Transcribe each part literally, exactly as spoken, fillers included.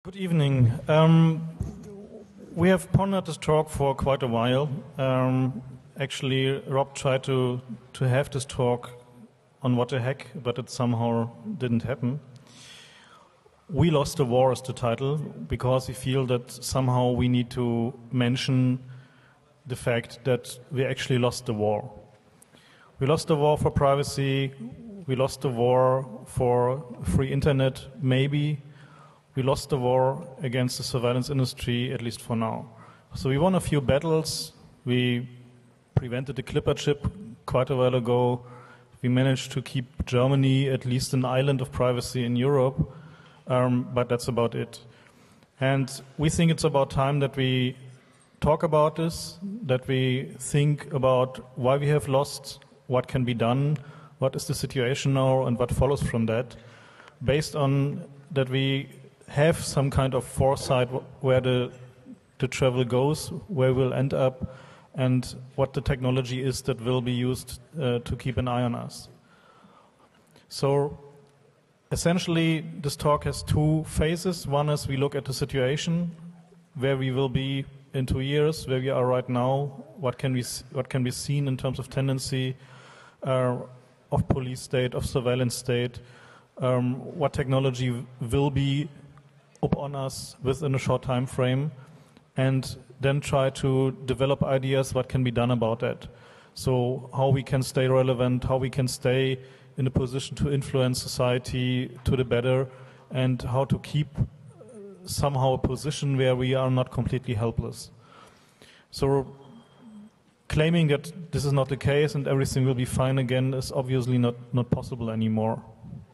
Good evening. Um, we have pondered this talk for quite a while. Um, actually, Rob tried to, to have this talk on What the Heck, but it somehow didn't happen. We Lost the War is the title, because we feel that somehow we need to mention the fact that we actually lost the war. We lost the war for privacy, we lost the war for free internet, maybe. We lost the war against the surveillance industry, at least for now. So we won a few battles. We prevented the Clipper chip quite a while ago. We managed to keep Germany at least an island of privacy in Europe, um, but that's about it. And we think it's about time that we talk about this, that we think about why we have lost, what can be done, what is the situation now, and what follows from that, based on that we have some kind of foresight where the, the travel goes, where we'll end up, and what the technology is that will be used uh, to keep an eye on us. So essentially, this talk has two phases. One is we look at the situation, where we will be in two years, where we are right now, what can we, what can be seen in terms of tendency uh, of police state, of surveillance state, um, what technology will be upon us within a short time frame, and then try to develop ideas what can be done about that. So how we can stay relevant, how we can stay in a position to influence society to the better, and how to keep somehow a position where we are not completely helpless. So claiming that this is not the case and everything will be fine again is obviously not, not possible anymore.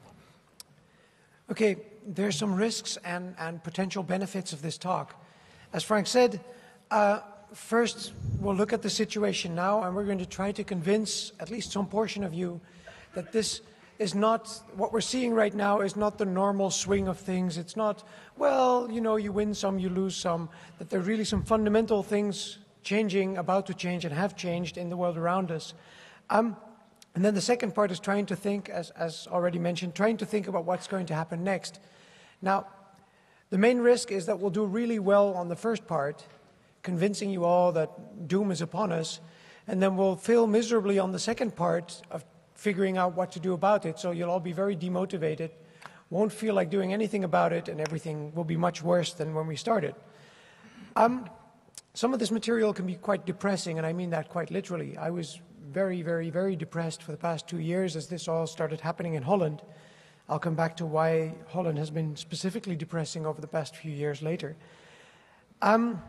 Okay. There are some risks and, and potential benefits of this talk. As Frank said, uh, first we'll look at the situation now, and we're going to try to convince at least some portion of you that this is not, what we're seeing right now is not the normal swing of things. It's not, well, you know, you win some, you lose some, that there are really some fundamental things changing, about to change, and have changed in the world around us. Um, and then the second part is trying to think, as, as already mentioned, trying to think about what's going to happen next. Now, the main risk is that we'll do really well on the first part, convincing you all that doom is upon us, and then we'll fail miserably on the second part of figuring out what to do about it. So you'll all be very demotivated, won't feel like doing anything about it, and everything will be much worse than when we started. Um, some of this material can be quite depressing, and I mean that quite literally. I was very, very, very depressed for the past two years as this all started happening in Holland. I'll come back to why Holland has been specifically depressing over the past few years later. Um,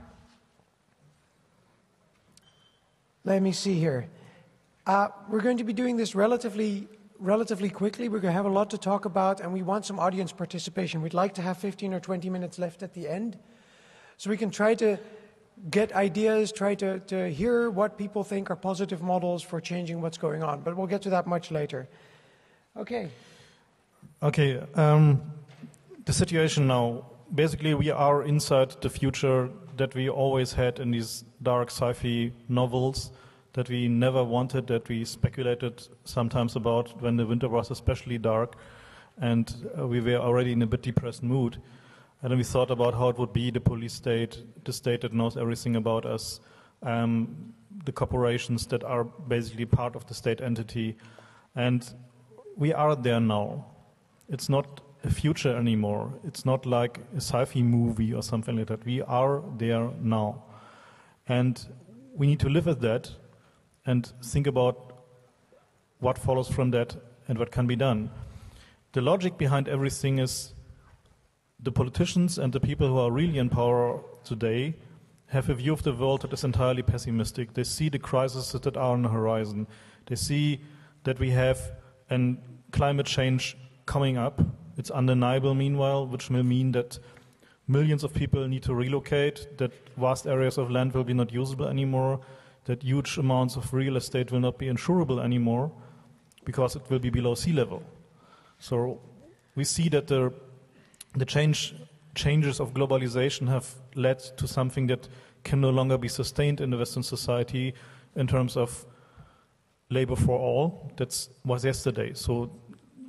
let me see here. Uh, we're going to be doing this relatively, relatively quickly. We're going to have a lot to talk about, and we want some audience participation. We'd like to have fifteen or twenty minutes left at the end, so we can try to get ideas, try to, to hear what people think are positive models for changing what's going on. But we'll get to that much later. Okay. Okay, um, the situation now, basically we are inside the future that we always had in these dark sci-fi novels that we never wanted, that we speculated sometimes about when the winter was especially dark, and uh, we were already in a bit depressed mood. And then we thought about how it would be, the police state, the state that knows everything about us, um, the corporations that are basically part of the state entity, and we are there now. It's not a future anymore. It's not like a sci-fi movie or something like that. We are there now. And we need to live with that and think about what follows from that and what can be done. The logic behind everything is the politicians and the people who are really in power today have a view of the world that is entirely pessimistic. They see the crises that are on the horizon. They see that we have a climate change coming up. It's undeniable, meanwhile, which will mean that millions of people need to relocate, that vast areas of land will be not usable anymore, that huge amounts of real estate will not be insurable anymore because it will be below sea level. So we see that the, the change, changes of globalization have led to something that can no longer be sustained in the Western society in terms of labor for all. That was yesterday. So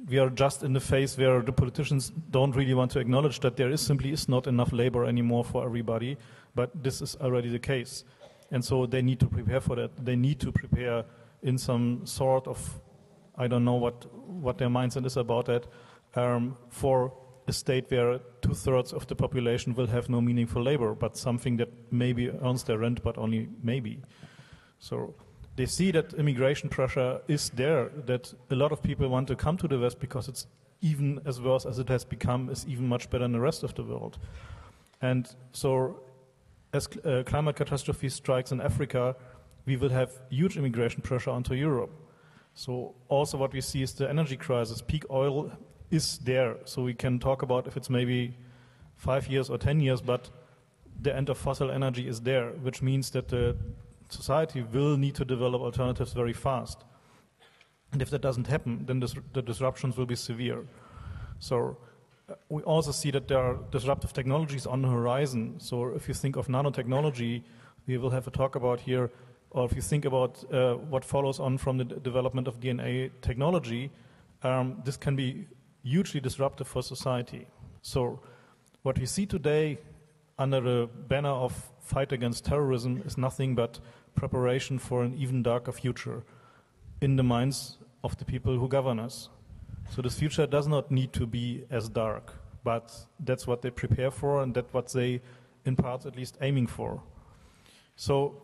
we are just in the phase where the politicians don't really want to acknowledge that there is simply is not enough labor anymore for everybody, but this is already the case. And so they need to prepare for that. They need to prepare in some sort of, I don't know what, what their mindset is about that, um, for a state where two-thirds of the population will have no meaningful labor, but something that maybe earns their rent, but only maybe. So they see that immigration pressure is there, that a lot of people want to come to the West because it's even as worse as it has become, is even much better than the rest of the world. And so as uh, climate catastrophe strikes in Africa, we will have huge immigration pressure onto Europe. So also what we see is the energy crisis. Peak oil is there, so we can talk about if it's maybe five years or ten years, but the end of fossil energy is there, which means that the society will need to develop alternatives very fast. And if that doesn't happen, then this, the disruptions will be severe. So uh, we also see that there are disruptive technologies on the horizon. So if you think of nanotechnology, we will have a talk about here, or if you think about uh, what follows on from the d- development of D N A technology, um, this can be hugely disruptive for society. So what we see today under the banner of fight against terrorism is nothing but preparation for an even darker future in the minds of the people who govern us. So this future does not need to be as dark, but that's what they prepare for, and that's what they, in part at least, aiming for. So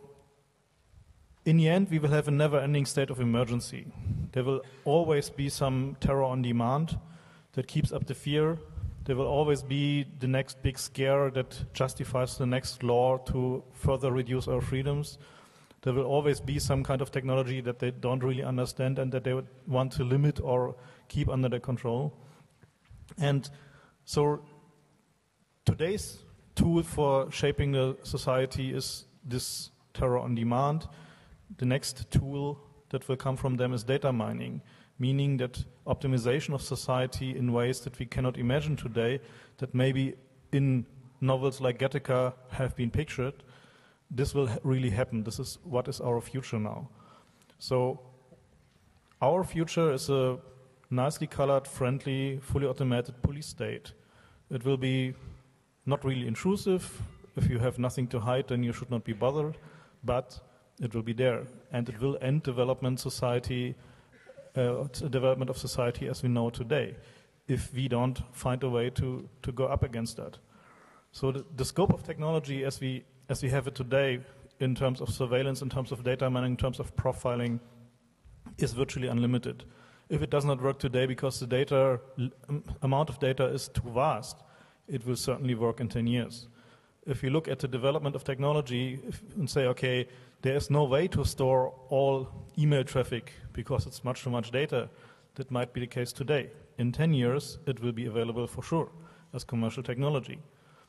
in the end, we will have a never-ending state of emergency. There will always be some terror on demand that keeps up the fear. There will always be the next big scare that justifies the next law to further reduce our freedoms. There will always be some kind of technology that they don't really understand and that they would want to limit or keep under their control. And so today's tool for shaping the society is this terror on demand. The next tool that will come from them is data mining, meaning that optimization of society in ways that we cannot imagine today, that maybe in novels like Gattaca have been pictured. This will ha- really happen. This is what is our future now. So our future is a nicely colored, friendly, fully automated police state. It will be not really intrusive. If you have nothing to hide, then you should not be bothered, but it will be there, and it will end development society, uh, development of society as we know today, if we don't find a way to, to go up against that. So the, the scope of technology as we as we have it today, in terms of surveillance, in terms of data mining, in terms of profiling, is virtually unlimited. If it does not work today because the data um, amount of data is too vast, it will certainly work in ten years. If you look at the development of technology if, and say, okay, there is no way to store all email traffic because it's much too much data, that might be the case today. In ten years, it will be available for sure as commercial technology.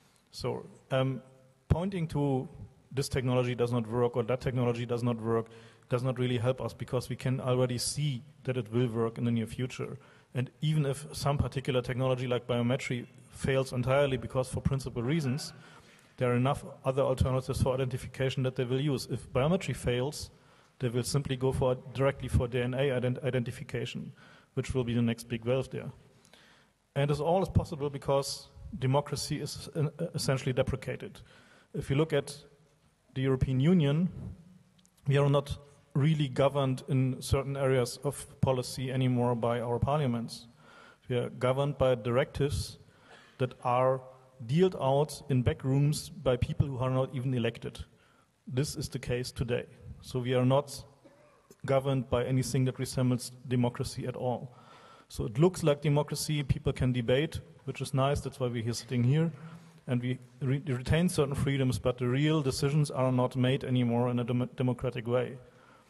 So um, pointing to this technology does not work or that technology does not work does not really help us, because we can already see that it will work in the near future. And even if some particular technology like biometry fails entirely because for principal reasons, there are enough other alternatives for identification that they will use. If biometry fails, they will simply go for directly for D N A ident- identification, which will be the next big wave there. And this all is possible because democracy is uh, essentially deprecated. If you look at the European Union, we are not really governed in certain areas of policy anymore by our parliaments. We are governed by directives that are dealt out in back rooms by people who are not even elected. This is the case today. So we are not governed by anything that resembles democracy at all. So it looks like democracy, people can debate, which is nice, that's why we're sitting here, and we re- retain certain freedoms, but the real decisions are not made anymore in a dem- democratic way.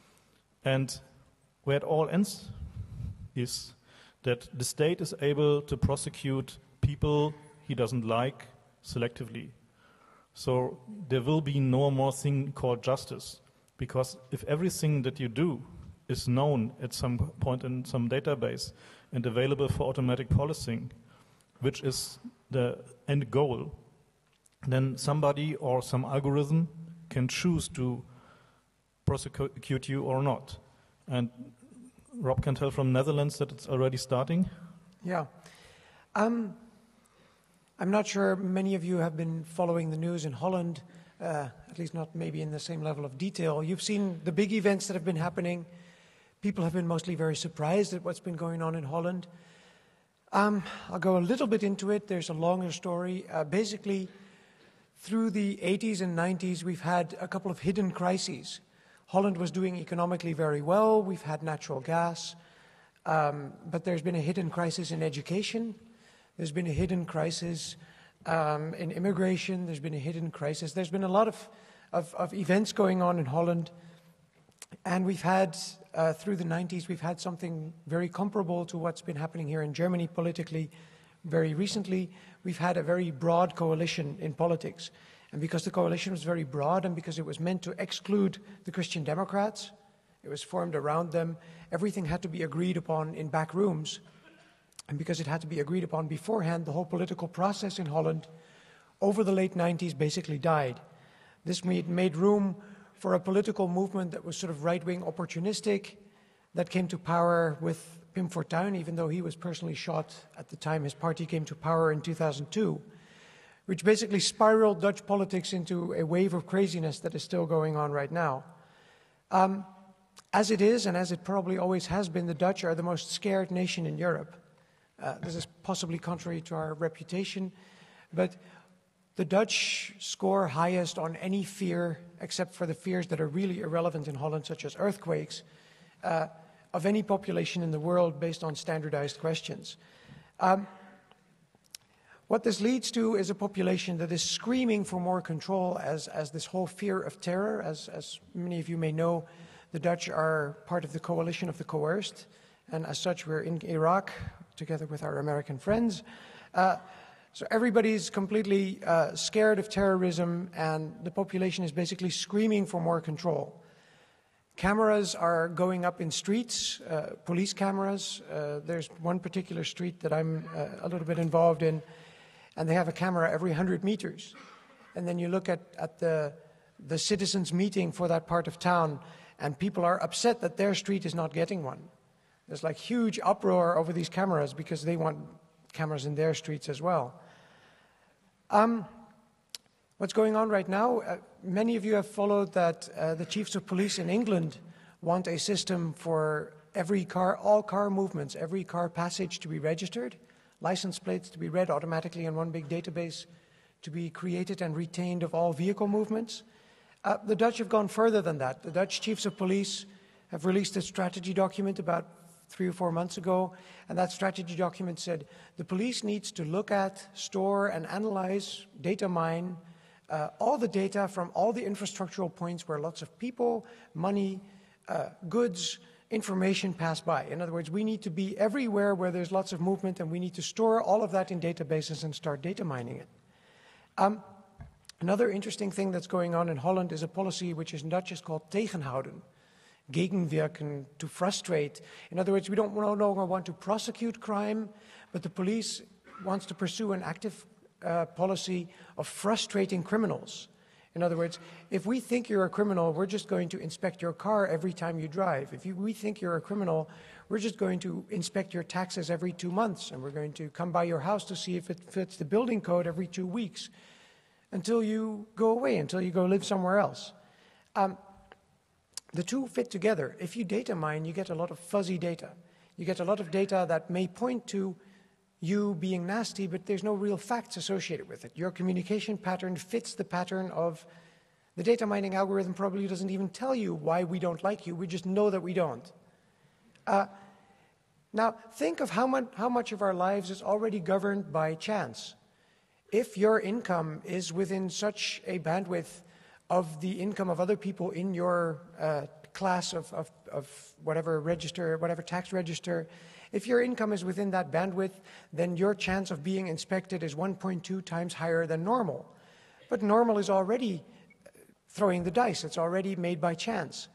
And where it all ends is that the state is able to prosecute people he doesn't like selectively. So there will be no more thing called justice, because if everything that you do is known at some point in some database and available for automatic policing, which is the end goal, then somebody or some algorithm can choose to prosecute you or not. And Rob can tell from Netherlands that it's already starting. Yeah. Um, I'm not sure many of you have been following the news in Holland, uh, at least not maybe in the same level of detail. You've seen the big events that have been happening. People have been mostly very surprised at what's been going on in Holland. Um, I'll go a little bit into it. There's a longer story. Uh, basically, through the eighties and nineties, we've had a couple of hidden crises. Holland was doing economically very well. We've had natural gas. Um, but there's been a hidden crisis in education. There's been a hidden crisis um, in immigration. There's been a hidden crisis. There's been a lot of, of, of events going on in Holland. And we've had, uh, through the nineties, we've had something very comparable to what's been happening here in Germany politically very recently. We've had a very broad coalition in politics. And because the coalition was very broad and because it was meant to exclude the Christian Democrats, it was formed around them, everything had to be agreed upon in back rooms. And because it had to be agreed upon beforehand, the whole political process in Holland over the late nineties basically died. This made, made room for a political movement that was sort of right-wing opportunistic, that came to power with Pim Fortuyn, even though he was personally shot at the time his party came to power in two thousand two, which basically spiraled Dutch politics into a wave of craziness that is still going on right now. Um, as it is, and as it probably always has been, the Dutch are the most scared nation in Europe. Uh, this is possibly contrary to our reputation, but the Dutch score highest on any fear, except for the fears that are really irrelevant in Holland, such as earthquakes, uh, of any population in the world based on standardized questions. Um, what this leads to is a population that is screaming for more control as, as this whole fear of terror. As, as many of you may know, the Dutch are part of the coalition of the coerced, and as such we're in Iraq together with our American friends. Uh, So everybody's completely uh, scared of terrorism, and the population is basically screaming for more control. Cameras are going up in streets, uh, police cameras. Uh, there's one particular street that I'm uh, a little bit involved in, and they have a camera every one hundred meters. And then you look at, at the, the citizens' meeting for that part of town, and people are upset that their street is not getting one. There's like huge uproar over these cameras because they want cameras in their streets as well. Um, what's going on right now, uh, many of you have followed that uh, the chiefs of police in England want a system for every car, all car movements, every car passage to be registered, license plates to be read automatically in one big database, to be created and retained of all vehicle movements. Uh, the Dutch have gone further than that. The Dutch chiefs of police have released a strategy document about three or four months ago, and that strategy document said the police needs to look at, store, and analyze, data mine, uh, all the data from all the infrastructural points where lots of people, money, uh, goods, information pass by. In other words, we need to be everywhere where there's lots of movement, and we need to store all of that in databases and start data mining it. Um, another interesting thing that's going on in Holland is a policy which in Dutch is called tegenhouden. Gegenwirken, to frustrate. In other words, we don't no longer want to prosecute crime, but the police wants to pursue an active uh, policy of frustrating criminals. In other words, if we think you're a criminal, we're just going to inspect your car every time you drive. If you, we think you're a criminal, we're just going to inspect your taxes every two months, and we're going to come by your house to see if it fits the building code every two weeks, until you go away, until you go live somewhere else. Um, The two fit together. If you data mine, you get a lot of fuzzy data. You get a lot of data that may point to you being nasty, but there's no real facts associated with it. Your communication pattern fits the pattern of the data mining algorithm. Probably doesn't even tell you why we don't like you. We just know that we don't. Uh, now, think of how much, how much of our lives is already governed by chance. If your income is within such a bandwidth of the income of other people in your uh, class of, of, of whatever register, whatever tax register, if your income is within that bandwidth, then your chance of being inspected is one point two times higher than normal. But normal is already throwing the dice. It's already made by chance.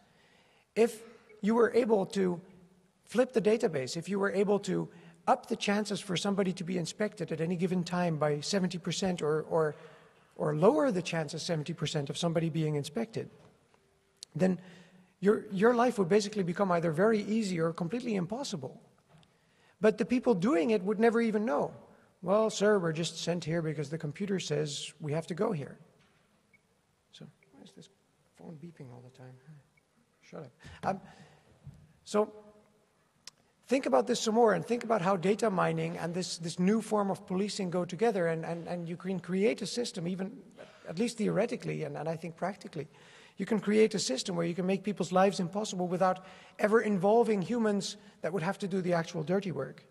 If you were able to flip the database, if you were able to up the chances for somebody to be inspected at any given time by seventy percent or, or or lower the chances seventy percent of somebody being inspected, then your, your life would basically become either very easy or completely impossible. But the people doing it would never even know. Well, sir, we're just sent here because the computer says we have to go here. So, why is this phone beeping all the time? Shut up. Um, so, think about this some more and think about how data mining and this, this new form of policing go together, and, and, and you can create a system, even at least theoretically and, and I think practically. You can create a system where you can make people's lives impossible without ever involving humans that would have to do the actual dirty work.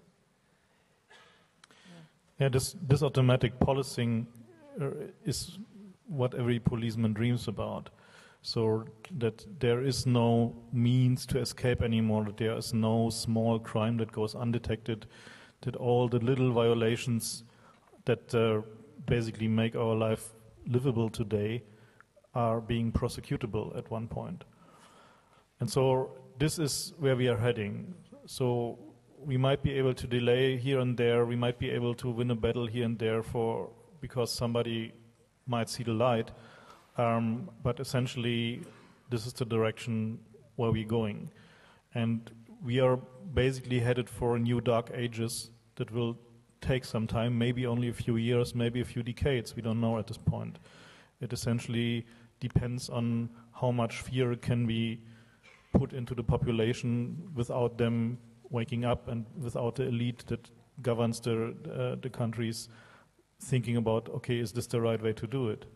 Yeah, this, this automatic policing uh, is what every policeman dreams about. So that there is no means to escape anymore, that there is no small crime that goes undetected, that all the little violations that uh, basically make our life livable today are being prosecutable at one point. And so this is where we are heading. So we might be able to delay here and there, we might be able to win a battle here and there for because somebody might see the light, um, but essentially this is the direction where we're going. And we are basically headed for new dark ages that will take some time, maybe only a few years, maybe a few decades, we don't know at this point. It essentially depends on how much fear can be put into the population without them waking up and without the elite that governs the, uh, the countries thinking about, okay, is this the right way to do it?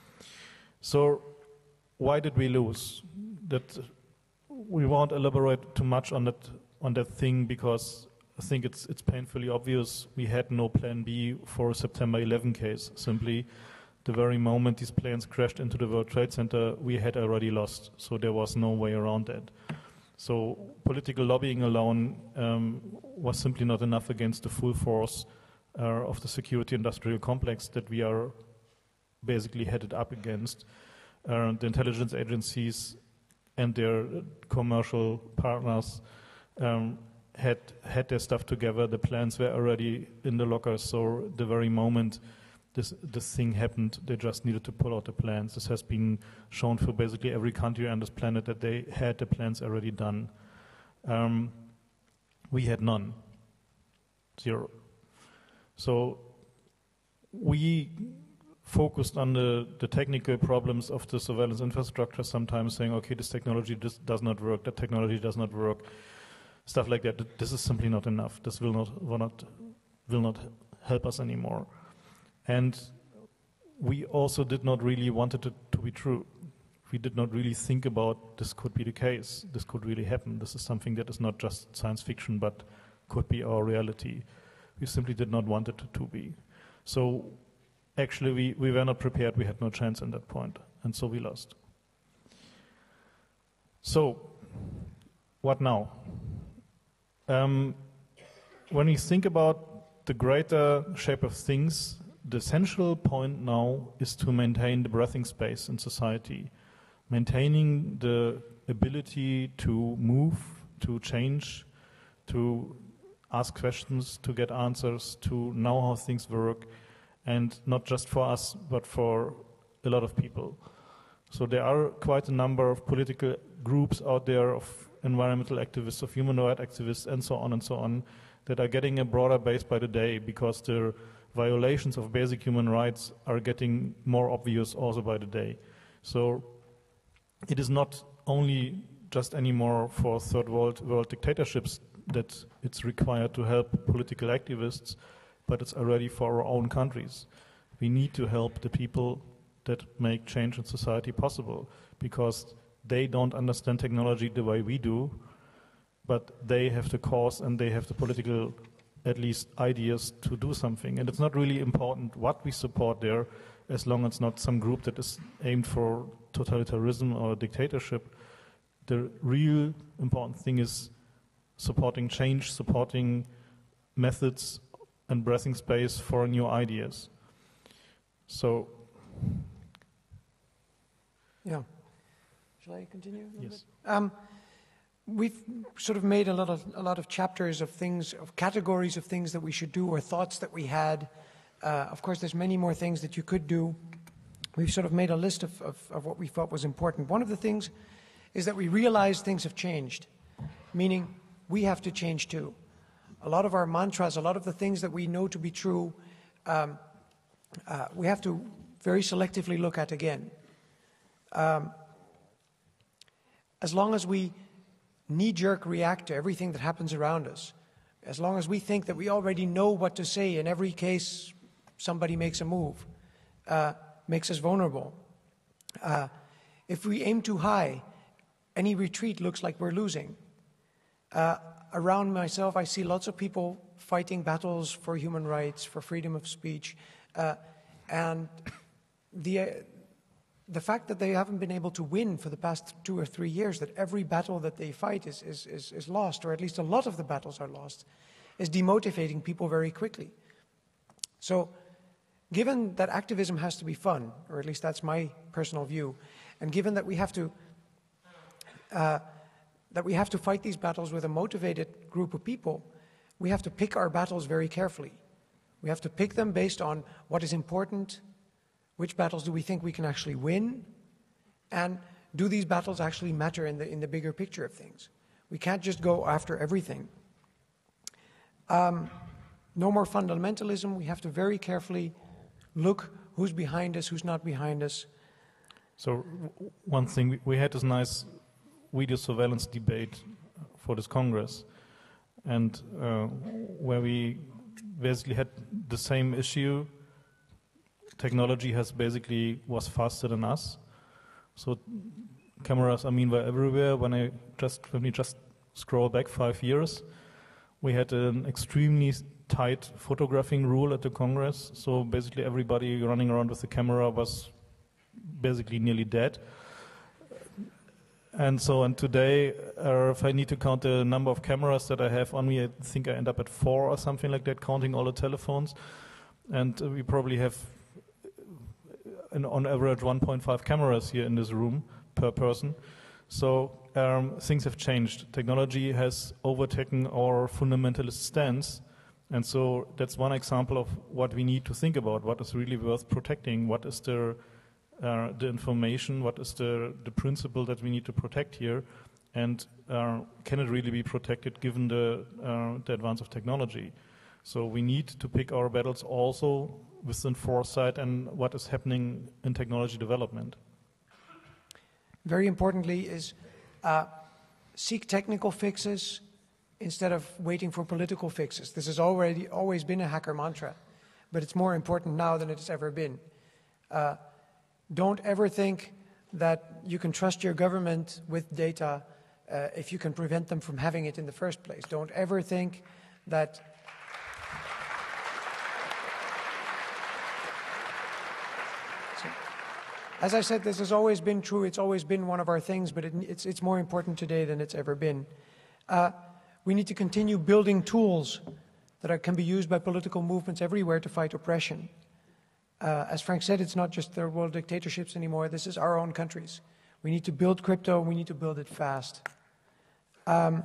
So why did we lose? That we won't elaborate too much on that on that thing because I think it's it's painfully obvious we had no plan B for a September eleventh case. Simply, the very moment these planes crashed into the World Trade Center, we had already lost. So there was no way around that. So political lobbying alone um, was simply not enough against the full force uh, of the security industrial complex that we are basically headed up against. Uh, the intelligence agencies and their commercial partners um, had had their stuff together. The plans were already in the lockers, so the very moment this this thing happened, they just needed to pull out the plans. This has been shown for basically every country on this planet that they had the plans already done. Um, we had none. Zero. So we focused on the, the technical problems of the surveillance infrastructure, sometimes saying, okay, this technology this does not work, that technology does not work, stuff like that. This is simply not enough. This will not, will not, will not help us anymore. And we also did not really want it to, to be true. We did not really think about this could be the case, this could really happen. This is something that is not just science fiction, but could be our reality. We simply did not want it to, to be. So actually, we, we were not prepared. We had no chance in that point, and so we lost. So, what now? Um, when you think about the greater shape of things, the essential point now is to maintain the breathing space in society, maintaining the ability to move, to change, to ask questions, to get answers, to know how things work, and not just for us, but for a lot of people. So there are quite a number of political groups out there, of environmental activists, of human rights activists, and so on and so on, that are getting a broader base by the day because the violations of basic human rights are getting more obvious also by the day. So it is not only just anymore for third world, world dictatorships that it's required to help political activists, but it's already for our own countries. We need to help the people that make change in society possible because they don't understand technology the way we do, but they have the cause and they have the political, at least, ideas to do something. And it's not really important what we support there, as long as it's not some group that is aimed for totalitarianism or dictatorship. The real important thing is supporting change, supporting methods and breathing space for new ideas. So, yeah. Shall I continue? A yes. Bit? Um, we've sort of made a lot of a lot of chapters of things, of categories of things that we should do, or thoughts that we had. Uh, of course, there's many more things that you could do. We've sort of made a list of, of, of what we thought was important. One of the things is that we realize things have changed, meaning we have to change too. a lot of our mantras, a lot of the things that we know to be true, um, uh, we have to very selectively look at again. Um, as long as we knee-jerk react to everything that happens around us, as long as we think that we already know what to say in every case somebody makes a move, uh, makes us vulnerable. Uh, if we aim too high, any retreat looks like we're losing. Uh, around myself, I see lots of people fighting battles for human rights, for freedom of speech, uh, and the, uh, the fact that they haven't been able to win for the past two or three years, that every battle that they fight is, is, is, is lost, or at least a lot of the battles are lost, is demotivating people very quickly. So, given that activism has to be fun, or at least that's my personal view, and given that we have to uh, that we have to fight these battles with a motivated group of people, we have to pick our battles very carefully. We have to pick them based on what is important, which battles do we think we can actually win, and do these battles actually matter in the, in the bigger picture of things? We can't just go after everything. Um, no more fundamentalism. We have to very carefully look who's behind us, who's not behind us. So one thing, we had this nice video surveillance debate for this Congress, and uh, where we basically had the same issue. Technology has basically was faster than us. So cameras, I mean, were everywhere. When I just when we just scroll back five years, we had an extremely tight photographing rule at the Congress. So basically, everybody running around with the camera was basically nearly dead. And so, and today, uh, if I need to count the number of cameras that I have on me, I think I end up at four or something like that, counting all the telephones. And uh, we probably have, an, on average, one point five cameras here in this room per person. So um, things have changed. Technology has overtaken our fundamentalist stance. And so that's one example of what we need to think about, what is really worth protecting, what is the Uh, the information, what is the, the principle that we need to protect here, and uh, can it really be protected given the, uh, the advance of technology? So we need to pick our battles also within foresight and what is happening in technology development. Very importantly is uh, seek technical fixes instead of waiting for political fixes. This has already always been a hacker mantra, but it's more important now than it's ever been. Uh, Don't ever think that you can trust your government with data uh, if you can prevent them from having it in the first place. Don't ever think that so, as I said, this has always been true. It's always been one of our things, but it, it's, it's more important today than it's ever been. Uh, we need to continue building tools that are, can be used by political movements everywhere to fight oppression. Uh, as Frank said, it's not just third world dictatorships anymore. This is our own countries. We need to build crypto, and we need to build it fast. Um,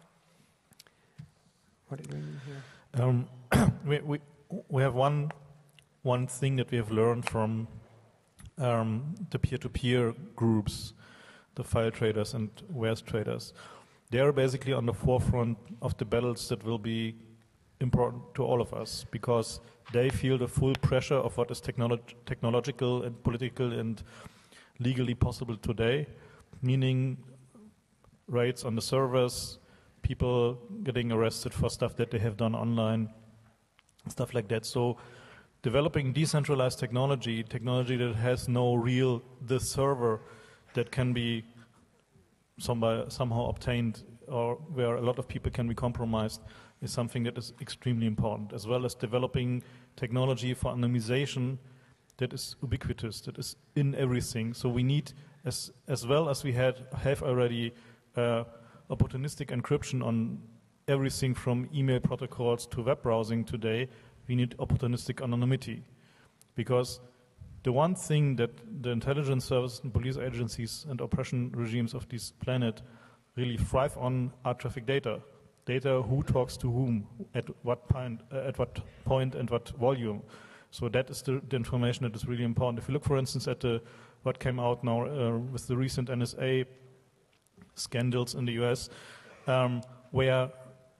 what did we mean here? Um, we, we, we have one, one thing that we have learned from um, the peer-to-peer groups, the file traders and wares traders. They are basically on the forefront of the battles that will be important to all of us, because they feel the full pressure of what is technolo technological and political and legally possible today, meaning raids on the servers, people getting arrested for stuff that they have done online, stuff like that. So developing decentralized technology, technology that has no real, the server that can be somebody, somehow obtained, or where a lot of people can be compromised, is something that is extremely important, as well as developing technology for anonymization that is ubiquitous, that is in everything. So we need, as as well as we had have already uh, opportunistic encryption on everything from email protocols to web browsing today, we need opportunistic anonymity. Because the one thing that the intelligence services and police agencies and oppression regimes of this planet really thrive on are traffic data. Data, who talks to whom, at what point, uh, at what point and what volume. So that is the, the information that is really important. If you look, for instance, at the, what came out now uh, with the recent N S A scandals in the U S, um, where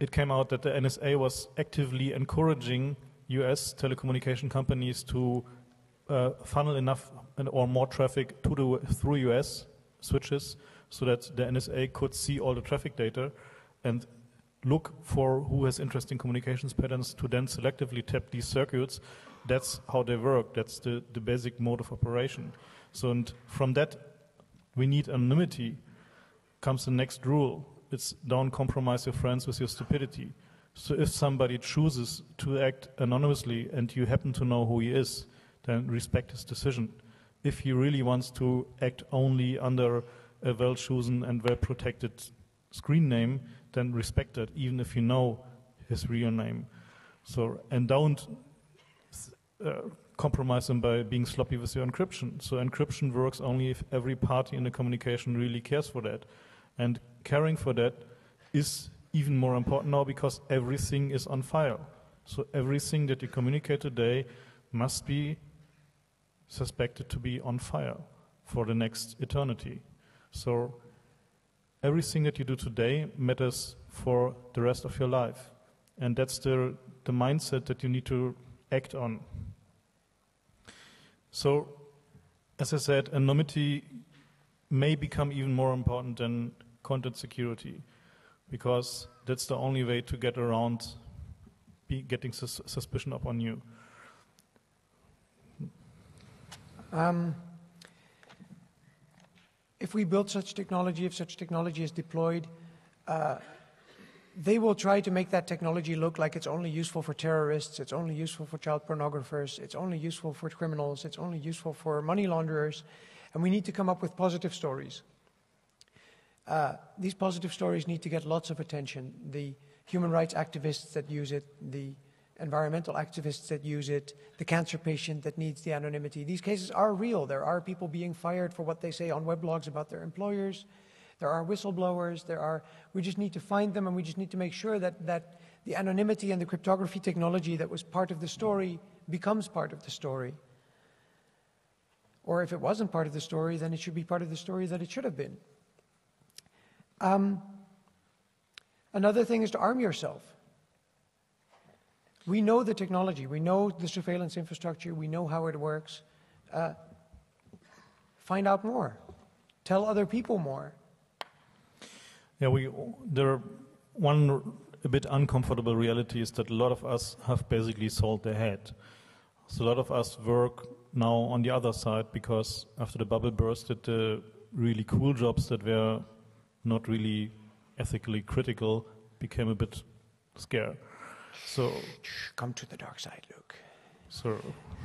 it came out that the N S A was actively encouraging U S telecommunication companies to uh, funnel enough and, or more traffic to the, through U S switches so that the N S A could see all the traffic data and look for who has interesting communications patterns to then selectively tap these circuits. That's how they work. That's the, the basic mode of operation. So, and from that, we need anonymity. Comes the next rule. It's don't compromise your friends with your stupidity. So if somebody chooses to act anonymously and you happen to know who he is, then respect his decision. If he really wants to act only under a well-chosen and well-protected screen name, then respect that, even if you know his real name. So, and don't uh, compromise him by being sloppy with your encryption. So encryption works only if every party in the communication really cares for that. And caring for that is even more important now because everything is on file. So everything that you communicate today must be suspected to be on file for the next eternity. So everything that you do today matters for the rest of your life. And that's the, the mindset that you need to act on. So, as I said, anonymity may become even more important than content security, because that's the only way to get around be getting sus suspicion up on you. Um, if we build such technology, if such technology is deployed, uh, they will try to make that technology look like it's only useful for terrorists, it's only useful for child pornographers, it's only useful for criminals, it's only useful for money launderers, and we need to come up with positive stories. Uh, these positive stories need to get lots of attention. The human rights activists that use it, the environmental activists that use it, the cancer patient that needs the anonymity. These cases are real. There are people being fired for what they say on weblogs about their employers. There are whistleblowers. There are. We just need to find them, and we just need to make sure that, that the anonymity and the cryptography technology that was part of the story becomes part of the story. Or if it wasn't part of the story, then it should be part of the story that it should have been. Um, another thing is to arm yourself. We know the technology, we know the surveillance infrastructure, we know how it works. Uh, find out more. Tell other people more. Yeah, we, there, one a bit uncomfortable reality is that a lot of us have basically sold their head. So a lot of us work now on the other side because after the bubble bursted, the really cool jobs that were not really ethically critical became a bit scarce. So come to the dark side, Luke. So,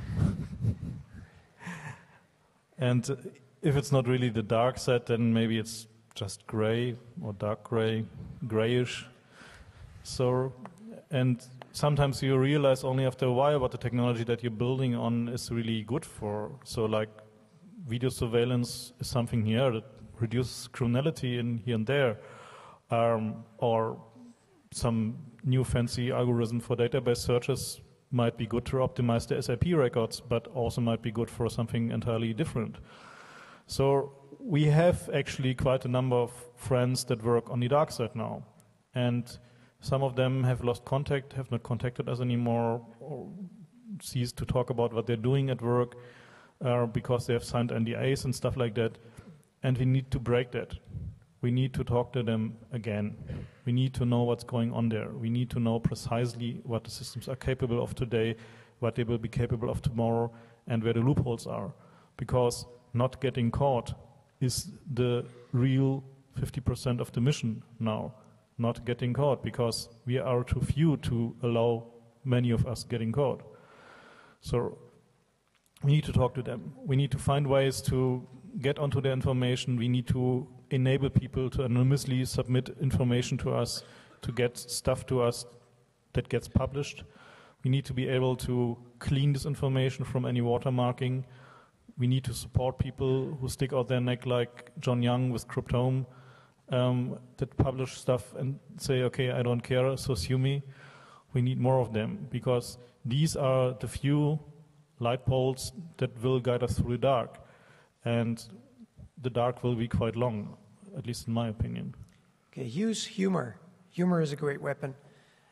and if it's not really the dark side, then maybe it's just gray or dark gray, grayish. So, and sometimes you realize only after a while what the technology that you're building on is really good for. So, like video surveillance is something here that reduces criminality in here and there, um, or some new fancy algorithm for database searches might be good to optimize the S I P records, but also might be good for something entirely different. So we have actually quite a number of friends that work on the dark side now. And some of them have lost contact, have not contacted us anymore, or ceased to talk about what they're doing at work uh, because they have signed N D As and stuff like that. And we need to break that. We need to talk to them again. We need to know what's going on there. We need to know precisely what the systems are capable of today, what they will be capable of tomorrow, and where the loopholes are. Because not getting caught is the real fifty percent of the mission now. Not getting caught, because we are too few to allow many of us getting caught. So we need to talk to them. We need to find ways to get onto the information. We need to enable people to anonymously submit information to us, to get stuff to us that gets published. We need to be able to clean this information from any watermarking. We need to support people who stick out their neck like John Young with Cryptome, um, that publish stuff and say, okay, I don't care, so sue me. We need more of them, because these are the few light poles that will guide us through the dark. And the dark will be quite long, at least in my opinion. Okay, use humor. Humor is a great weapon.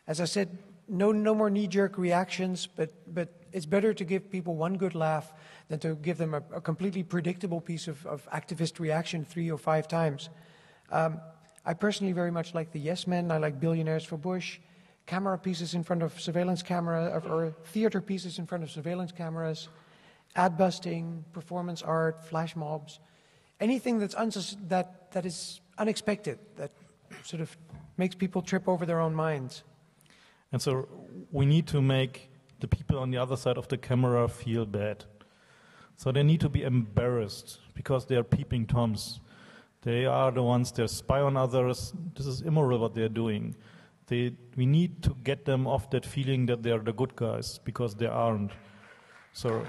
As I said, no, no more knee-jerk reactions, but, but it's better to give people one good laugh than to give them a, a completely predictable piece of, of activist reaction three or five times. Um, I personally very much like the yes men. I like billionaires for Bush, camera pieces in front of surveillance camera, or, or theater pieces in front of surveillance cameras, ad busting, performance art, flash mobs, anything that's unsus that, that is unexpected, that sort of makes people trip over their own minds. And so we need to make the people on the other side of the camera feel bad. So they need to be embarrassed because they are peeping Toms. They are the ones that spy on others. This is immoral what they're doing. They, we need to get them off that feeling that they are the good guys, because they aren't. So.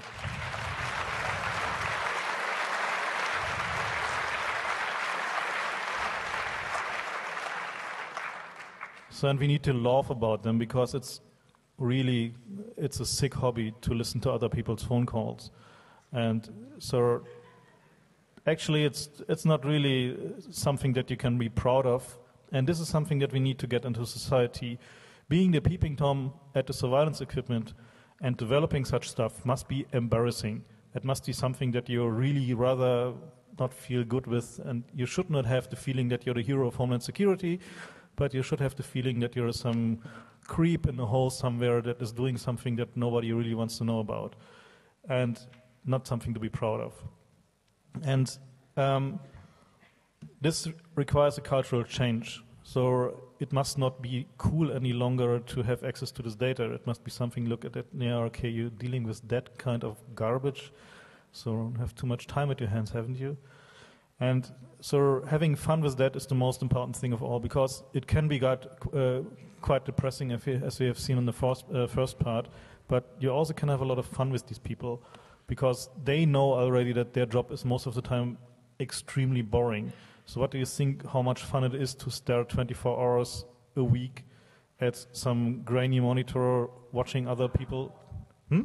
So, and we need to laugh about them, because it's really, it's a sick hobby to listen to other people's phone calls. And so actually it's, it's not really something that you can be proud of. And this is something that we need to get into society. Being the peeping Tom at the surveillance equipment and developing such stuff must be embarrassing. It must be something that you really rather not feel good with, and you should not have the feeling that you're the hero of Homeland Security, but you should have the feeling that you're some creep in a hole somewhere that is doing something that nobody really wants to know about, and not something to be proud of. And um, this requires a cultural change. So it must not be cool any longer to have access to this data. It must be something, look at it, yeah, okay, you're dealing with that kind of garbage, so don't have too much time at your hands, haven't you? And so having fun with that is the most important thing of all, because it can be got, uh, quite depressing, if you, as we have seen in the first, uh, first part, but you also can have a lot of fun with these people, because they know already that their job is most of the time extremely boring. So what do you think how much fun it is to stare twenty-four hours a week at some grainy monitor watching other people? Hmm?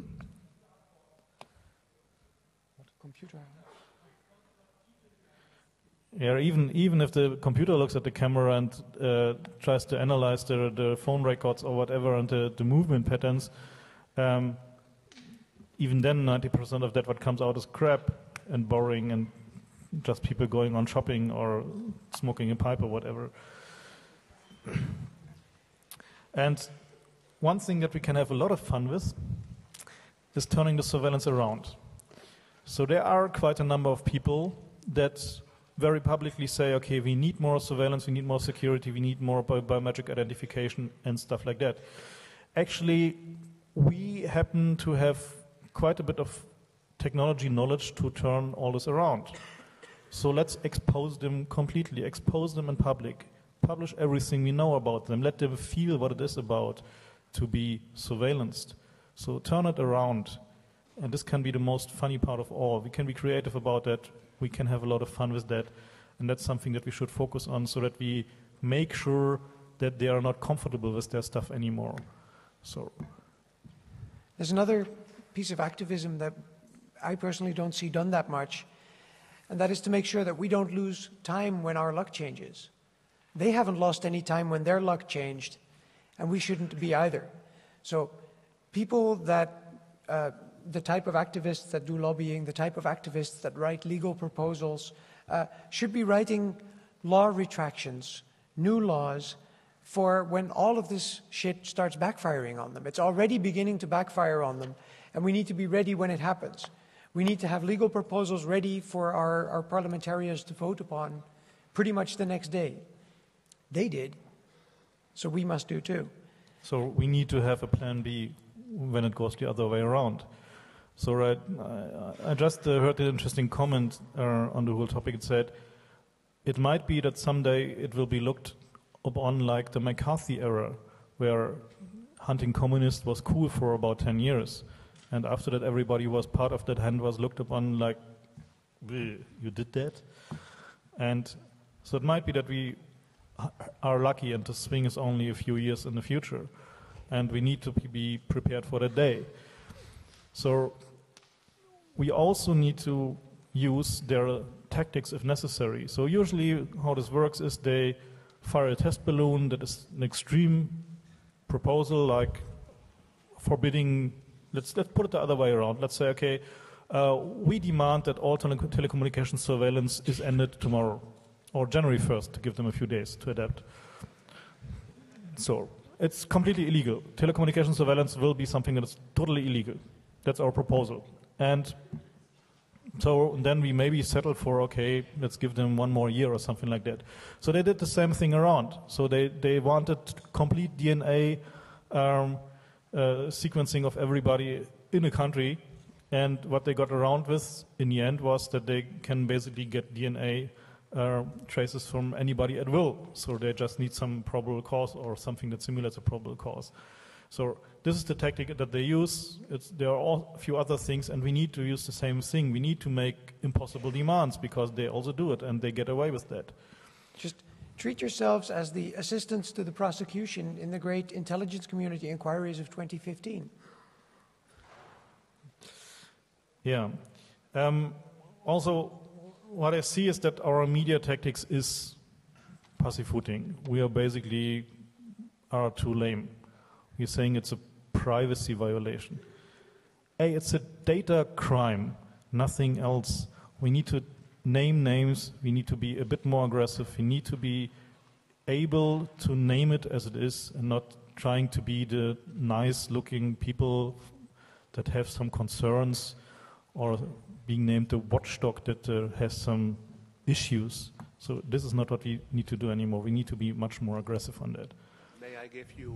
What computer? Yeah, even even if the computer looks at the camera and uh, tries to analyze the, the phone records or whatever and the, the movement patterns, um, even then ninety percent of that what comes out is crap and boring and just people going on shopping or smoking a pipe or whatever. And one thing that we can have a lot of fun with is turning the surveillance around. So there are quite a number of people that very publicly say, okay, we need more surveillance, we need more security, we need more bi biometric identification and stuff like that. Actually, we happen to have quite a bit of technology knowledge to turn all this around. So let's expose them completely, expose them in public, publish everything we know about them, let them feel what it is about to be surveillanced. So turn it around, and this can be the most funny part of all. We can be creative about that, we can have a lot of fun with that, and that's something that we should focus on so that we make sure that they are not comfortable with their stuff anymore. So there's another piece of activism that I personally don't see done that much, and that is to make sure that we don't lose time when our luck changes. They haven't lost any time when their luck changed, and we shouldn't be either. So people that, uh, the type of activists that do lobbying, the type of activists that write legal proposals, uh, should be writing law retractions, new laws, for when all of this shit starts backfiring on them. It's already beginning to backfire on them, and we need to be ready when it happens. We need to have legal proposals ready for our, our parliamentarians to vote upon pretty much the next day. They did, so we must do too. So we need to have a plan B when it goes the other way around. So right, I, I just uh, heard an interesting comment uh, on the whole topic. It said, it might be that someday it will be looked upon like the McCarthy era, where hunting communists was cool for about ten years. And after that, everybody who was part of that hunt was looked upon like, you did that? And so it might be that we are lucky and the swing is only a few years in the future. And we need to be prepared for that day. So we also need to use their tactics if necessary. So usually how this works is they fire a test balloon that is an extreme proposal like forbidding, let's, let's put it the other way around. Let's say, okay, uh, we demand that all tele- telecommunications surveillance is ended tomorrow, or January first, to give them a few days to adapt. So it's completely illegal. Telecommunications surveillance will be something that is totally illegal. That's our proposal. And so then we maybe settle for, okay, let's give them one more year or something like that. So they did the same thing around. So they, they wanted complete D N A um, uh, sequencing of everybody in a country. And what they got around with in the end was that they can basically get D N A uh, traces from anybody at will. So they just need some probable cause or something that simulates a probable cause. So this is the tactic that they use. It's, there are all, a few other things, and we need to use the same thing. We need to make impossible demands because they also do it, and they get away with that. Just treat yourselves as the assistants to the prosecution in the great intelligence community inquiries of twenty fifteen. Yeah. Um, also, what I see is that our media tactics is pussyfooting. We are basically are too lame. We're saying it's a privacy violation. A, it's a data crime, nothing else. We need to name names. We need to be a bit more aggressive. We need to be able to name it as it is and not trying to be the nice-looking people that have some concerns or being named the watchdog that uh, has some issues. So this is not what we need to do anymore. We need to be much more aggressive on that. May I give you...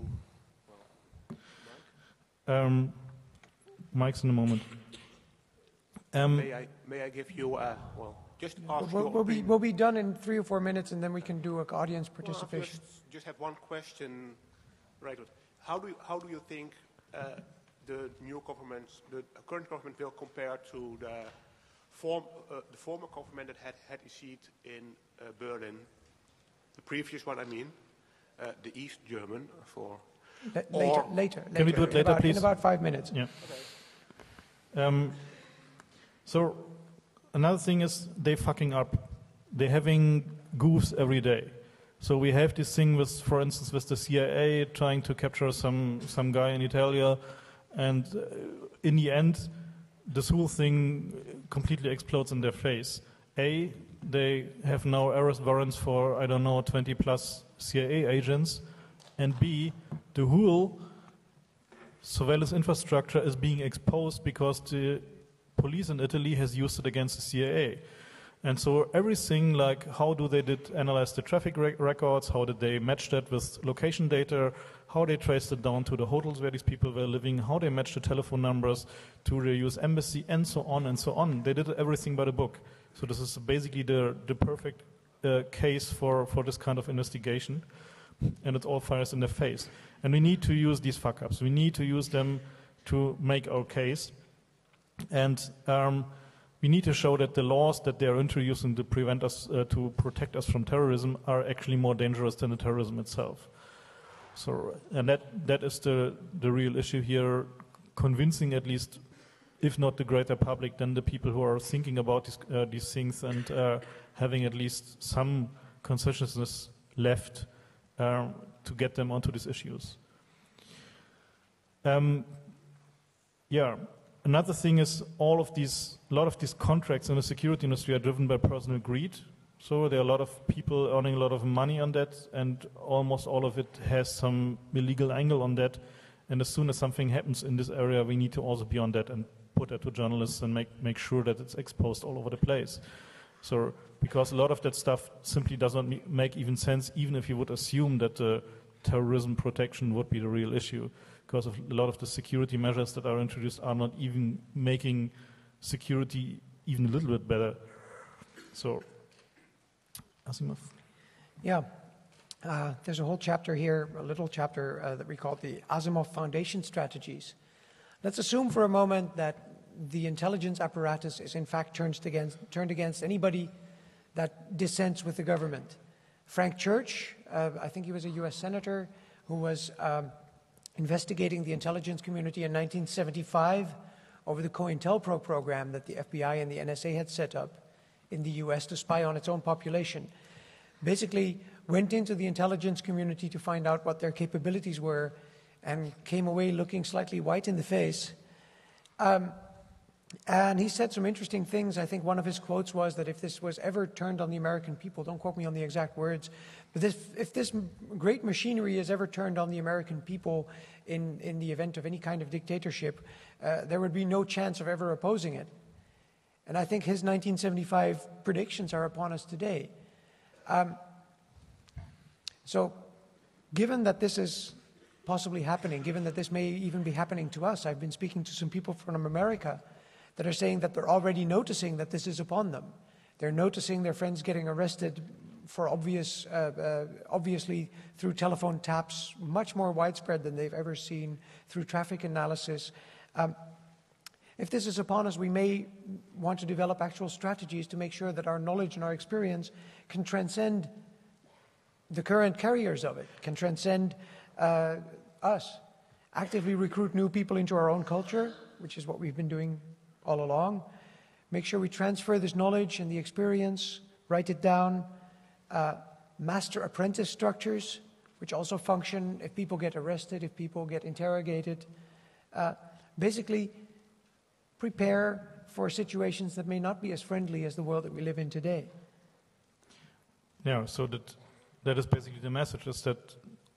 Um, Mike's in a moment. Um, may, I, may I give you, uh, well, just ask We'll, your we'll, be, opinion. we'll be done in three or four minutes, and then we can do an audience Well, participation. just, just have one question. Right. How do you, how do you think uh, the new government, the current government, will compare to the, form, uh, the former government that had had a seat in uh, Berlin? The previous one, I mean, uh, the East German for... La- later, later, later. Can we do it in later, about, please? In about five minutes. Yeah. Um, so another thing is they fucking up. They're having goofs every day. So we have this thing with, for instance, with the C I A trying to capture some some guy in Italia, and uh, in the end, this whole thing completely explodes in their face. A, they have now arrest warrants for, I don't know, twenty plus C I A agents, and B, the whole surveillance infrastructure is being exposed because the police in Italy has used it against the C I A. And so everything like how do they did analyze the traffic re- records, how did they match that with location data, how they traced it down to the hotels where these people were living, how they matched the telephone numbers to the U S embassy, and so on and so on. They did everything by the book. So this is basically the, the perfect uh, case for, for this kind of investigation. And it all fires in the face. And we need to use these fuck-ups. We need to use them to make our case. And um, we need to show that the laws that they are introducing to prevent us, uh, to protect us from terrorism are actually more dangerous than the terrorism itself. So, and that, that is the, the real issue here, convincing at least, if not the greater public, then the people who are thinking about these, uh, these things and uh, having at least some consciousness left Um, to get them onto these issues. Um, yeah, another thing is all of these, a lot of these contracts in the security industry are driven by personal greed. So there are a lot of people earning a lot of money on that, and almost all of it has some illegal angle on that. And as soon as something happens in this area, we need to also be on that and put that to journalists and make, make sure that it's exposed all over the place. So, because a lot of that stuff simply doesn't make even sense, even if you would assume that uh, terrorism protection would be the real issue, because of a lot of the security measures that are introduced are not even making security even a little bit better. So, Asimov. Yeah. Uh, there's a whole chapter here, a little chapter uh, that we call the Asimov Foundation Strategies. Let's assume for a moment that the intelligence apparatus is in fact turned against, turned against anybody that dissents with the government. Frank Church, uh, I think he was a U S senator who was um, investigating the intelligence community in nineteen seventy-five over the COINTELPRO program that the F B I and the N S A had set up in the U S to spy on its own population. Basically went into the intelligence community to find out what their capabilities were and came away looking slightly white in the face. Um, and he said some interesting things. I think one of his quotes was that if this was ever turned on the American people, don't quote me on the exact words, but this, if this great machinery is ever turned on the American people in, in the event of any kind of dictatorship, uh, there would be no chance of ever opposing it. And I think his nineteen seventy-five predictions are upon us today. Um, so, given that this is possibly happening, given that this may even be happening to us, I've been speaking to some people from America that are saying that they're already noticing that this is upon them. They're noticing their friends getting arrested for obvious, uh, uh, obviously through telephone taps, much more widespread than they've ever seen, through traffic analysis. Um, if this is upon us, we may want to develop actual strategies to make sure that our knowledge and our experience can transcend the current carriers of it, can transcend uh, us, actively recruit new people into our own culture, which is what we've been doing all along. Make sure we transfer this knowledge and the experience, write it down, uh, master apprentice structures, which also function if people get arrested, if people get interrogated. Uh, basically, prepare for situations that may not be as friendly as the world that we live in today. Yeah, so that that is basically the message, is that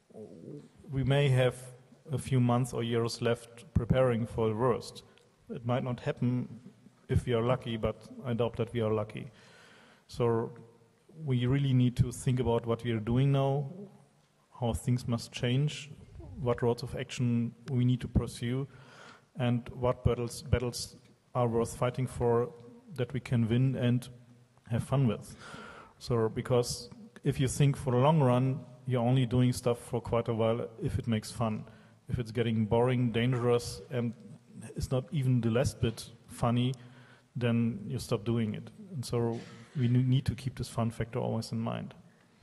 we may have a few months or years left preparing for the worst. It might not happen if we are lucky, but I doubt that we are lucky. So we really need to think about what we are doing now, how things must change, what roads of action we need to pursue, and what battles, battles are worth fighting for that we can win and have fun with. So, because if you think for the long run, you're only doing stuff for quite a while if it makes fun. If it's getting boring, dangerous, and it's not even the last bit funny, then you stop doing it. And so we need to keep this fun factor always in mind.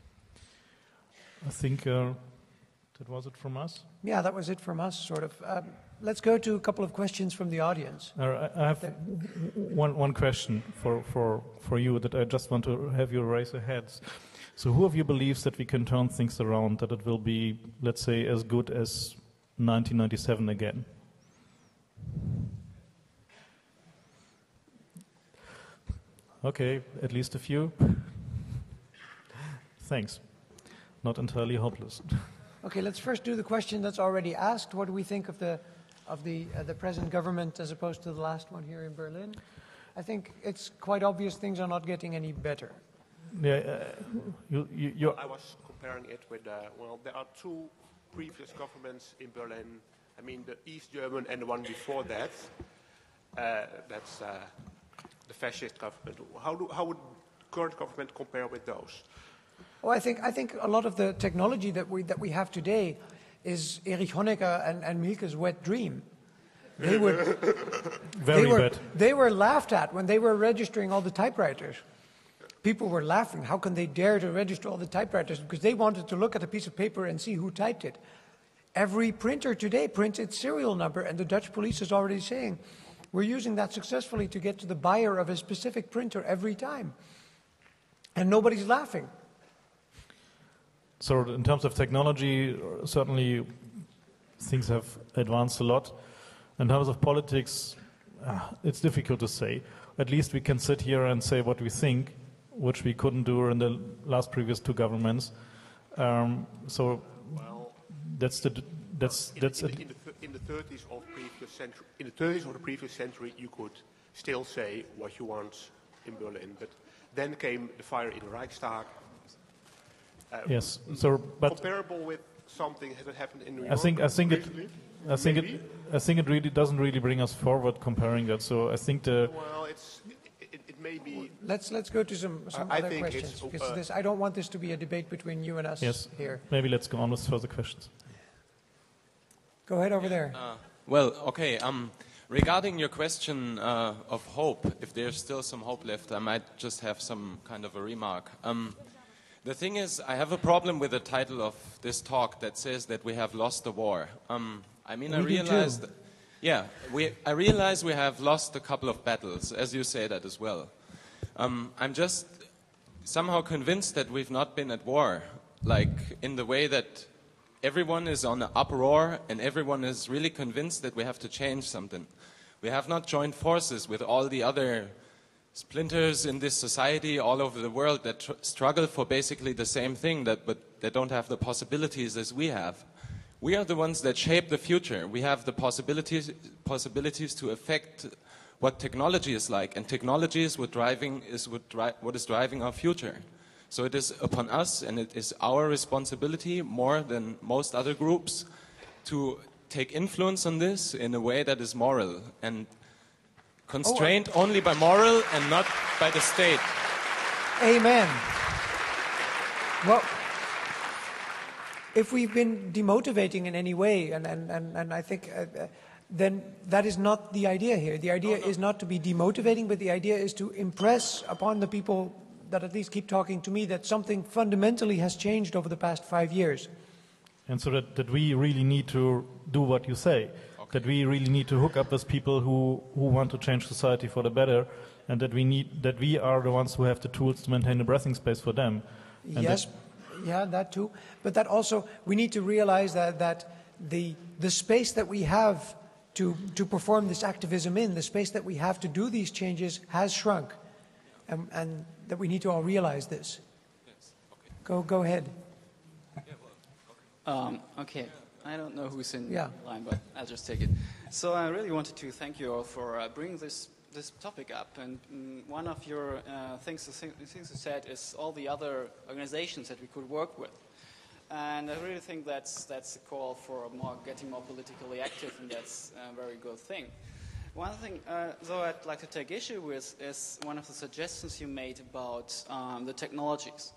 I think uh, that was it from us. Yeah, that was it from us, sort of. Um, let's go to a couple of questions from the audience. Uh, I have one, one question for, for, for you that I just want to have you raise your heads. So who of you believes that we can turn things around, that it will be, let's say, as good as nineteen ninety-seven again? Okay, at least a few. Thanks. Not entirely hopeless. Okay, let's first do the question that's already asked. What do we think of the of the uh, the present government as opposed to the last one here in Berlin? I think it's quite obvious things are not getting any better. Yeah, uh, you, you, you're I was comparing it with, uh, well, there are two previous governments in Berlin. I mean, the East German and the one before that. Uh, that's uh, the fascist government. How do how would current government compare with those? Well, I think I think a lot of the technology that we that we have today is Erich Honecker and, and Mielke's wet dream. They were very they were, bad. They were laughed at when they were registering all the typewriters. People were laughing. How can they dare to register all the typewriters? Because they wanted to look at a piece of paper and see who typed it. Every printer today prints its serial number, and the Dutch police is already saying, we're using that successfully to get to the buyer of a specific printer every time. And nobody's laughing. So in terms of technology, certainly things have advanced a lot. In terms of politics, uh, it's difficult to say. At least we can sit here and say what we think, which we couldn't do in the last previous two governments. Um, so Well, that's the that's in, that's in, it. in, the, in the thirties of previous century, in the thirties of the previous century, you could still say what you want in Berlin, but then came the fire in the Reichstag. Uh, Yes. So, but comparable with something that happened in New York. I think I think it recently? I think Maybe? it I think it really doesn't really bring us forward comparing that. So I think the Well, it's it, it, it may be. Let's let's go to some, some I other think questions. it's, Because uh, this, I don't want this to be a debate between you and us yes. here. Maybe let's go on with further questions. Go ahead over there. Uh, well, okay. Um, regarding your question uh, of hope, if there's still some hope left, I might just have some kind of a remark. Um, the thing is, I have a problem with the title of this talk that says that we have lost the war. Um, I mean, We I do realized, too. yeah, we, I realize we have lost a couple of battles, as you say that as well. Um, I'm just somehow convinced that we've not been at war, like in the way that everyone is on the uproar and everyone is really convinced that we have to change something. We have not joined forces with all the other splinters in this society all over the world that tr struggle for basically the same thing, that, but they don't have the possibilities as we have. We are the ones that shape the future. We have the possibilities, possibilities to affect what technology is like, and technology is what, driving, is what, dri what is driving our future. So it is upon us, and it is our responsibility more than most other groups to take influence on this in a way that is moral and constrained oh, only by moral and not by the state. Amen. Well, if we've been demotivating in any way, and, and, and, and I think uh, then that is not the idea here. The idea no, no. is not to be demotivating, but the idea is to impress upon the people that at least keep talking to me that something fundamentally has changed over the past five years. And so that, that we really need to do what you say, okay. That we really need to hook up with people who, who want to change society for the better, and that we need that we are the ones who have the tools to maintain a breathing space for them. And yes, that, yeah, that too. But that also, we need to realize that, that the, the space that we have to, to perform this activism in, the space that we have to do these changes has shrunk. And, and that we need to all realize this. Yes. Okay. Go, go ahead. Yeah, well, okay. Um, okay. I don't know who's in yeah. line, but I'll just take it. So I really wanted to thank you all for uh, bringing this this topic up. And um, one of your uh, things, the things you said is all the other organizations that we could work with. And I really think that's that's a call for more getting more politically active, and that's a very good thing. One thing, uh, though, I'd like to take issue with is one of the suggestions you made about um, the technologies.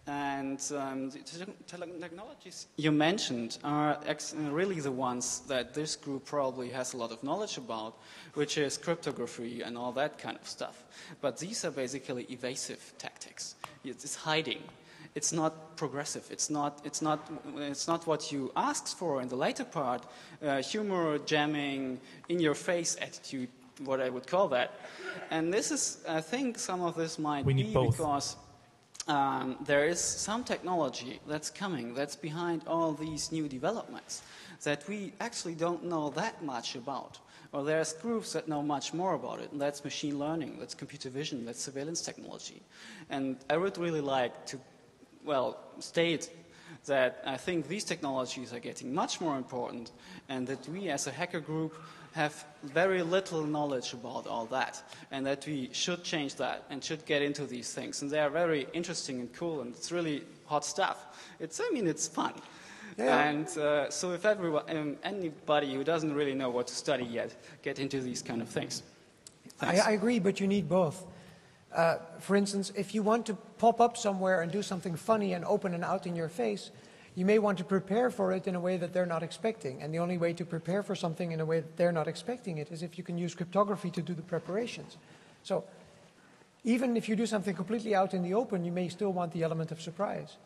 And um, the te technologies you mentioned are ex really the ones that this group probably has a lot of knowledge about, which is cryptography and all that kind of stuff. But these are basically evasive tactics. It's hiding. It's not progressive. It's not, it's not, it's not what you asked for in the later part, uh, humor, jamming, in-your-face attitude, what I would call that. And this is, I think some of this might we be need both. because um, there is some technology that's coming, that's behind all these new developments that we actually don't know that much about. Or there's groups that know much more about it, and that's machine learning, that's computer vision, that's surveillance technology. And I would really like to well, state that I think these technologies are getting much more important, and that we as a hacker group have very little knowledge about all that, and that we should change that and should get into these things. And they are very interesting and cool, and it's really hot stuff. It's, I mean, it's fun. Yeah. And uh, so if everyone, um, anybody who doesn't really know what to study yet, get into these kind of things. I, I agree, but you need both. Uh, for instance, if you want to pop up somewhere and do something funny and open and out in your face, you may want to prepare for it in a way that they're not expecting. And the only way to prepare for something in a way that they're not expecting it is if you can use cryptography to do the preparations. So even if you do something completely out in the open, you may still want the element of surprise.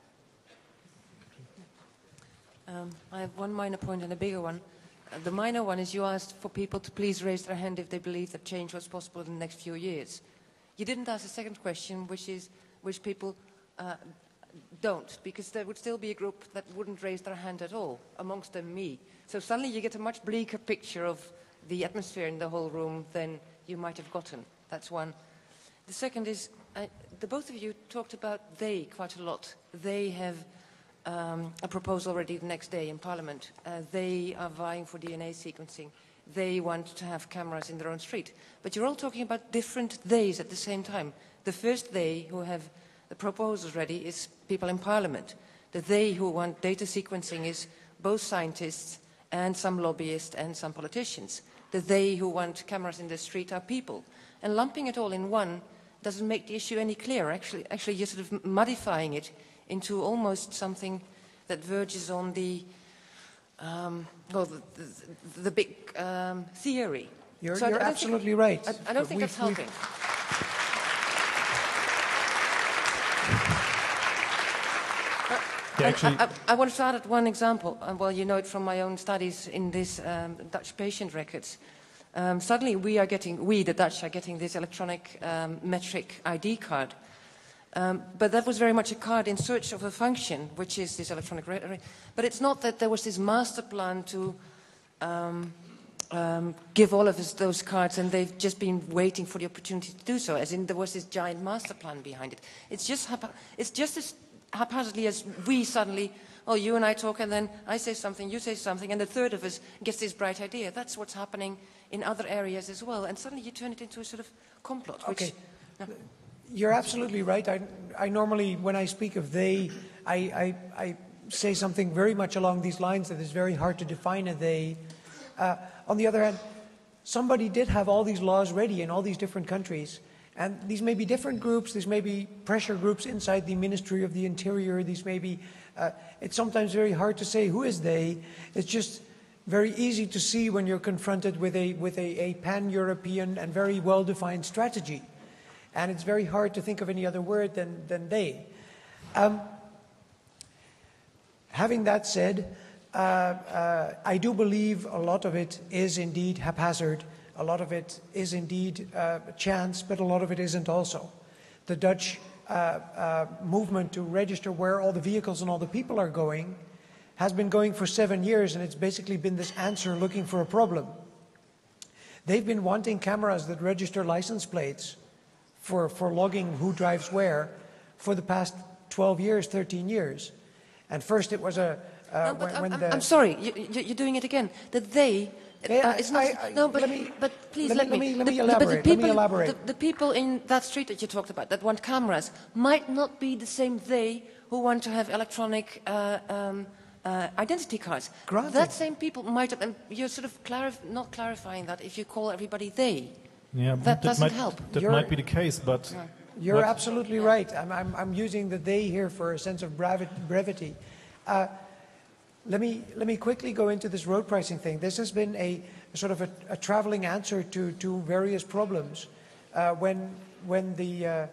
Um, I have one minor point and a bigger one. Uh, the minor one is you asked for people to please raise their hand if they believe that change was possible in the next few years. You didn't ask the second question, which is which people uh, don't, because there would still be a group that wouldn't raise their hand at all, amongst them me. So suddenly you get a much bleaker picture of the atmosphere in the whole room than you might have gotten. That's one. The second is, uh, the both of you talked about they quite a lot. They have um, a proposal already the next day in Parliament. Uh, they are vying for D N A sequencing. They want to have cameras in their own street. But you're all talking about different theys at the same time. The first they who have the proposals ready is people in Parliament. The they who want data sequencing is both scientists and some lobbyists and some politicians. The they who want cameras in the street are people. And lumping it all in one doesn't make the issue any clearer. Actually, actually you're sort of modifying it into almost something that verges on the Um, well, the, the, the big um, theory. You're, so you're absolutely think, right. I, I don't think we've, that's helping. Yeah, actually, I, I, I want to start at one example. Uh, well, you know it from my own studies in this um, Dutch patient records. Um, suddenly we are getting, we, the Dutch, are getting this electronic um, metric I D card. Um, but that was very much a card in search of a function, which is this electronic radar. But it's not that there was this master plan to um, um, give all of us those cards and they've just been waiting for the opportunity to do so, as in there was this giant master plan behind it. It's just, hap- it's just as haphazardly as we suddenly, oh, you and I talk and then I say something, you say something, and the third of us gets this bright idea. That's what's happening in other areas as well. And suddenly you turn it into a sort of complot, which... Okay. No. You're absolutely right. I, I normally, when I speak of they, I, I, I say something very much along these lines that is very hard to define a they. Uh, on the other hand, somebody did have all these laws ready in all these different countries. And these may be different groups, these may be pressure groups inside the Ministry of the Interior, these may be, uh, it's sometimes very hard to say who is they. It's just very easy to see when you're confronted with a, with a, a pan-European and very well-defined strategy. And it's very hard to think of any other word than, than they. Um, having that said, uh, uh, I do believe a lot of it is indeed haphazard. A lot of it is indeed uh, chance, but a lot of it isn't also. The Dutch uh, uh, movement to register where all the vehicles and all the people are going has been going for seven years, and it's basically been this answer looking for a problem. They've been wanting cameras that register license plates for, for logging who drives where for the past twelve years, thirteen years. And first it was a... Uh, no, but when, when I'm, the I'm sorry, you, you, you're doing it again. That they... Yeah, uh, it's not, I- I- no, but, let me- but please let let, me- let me- let The- me the- but the elaborate, let me people, elaborate. The, the people in that street that you talked about that want cameras might not be the same they who want to have electronic uh, um, uh, identity cards. Granted. That same people might have, and you're sort of clarif- not clarifying that if you call everybody they. Yeah, That doesn't might, help. That You're- might be the case, but You're but- absolutely right. I'm, I'm, I'm using the they here for a sense of brevi- brevity. Uh, let me let me quickly go into this road pricing thing. This has been a, a sort of a, a traveling answer to, to various problems. Uh, when when the uh,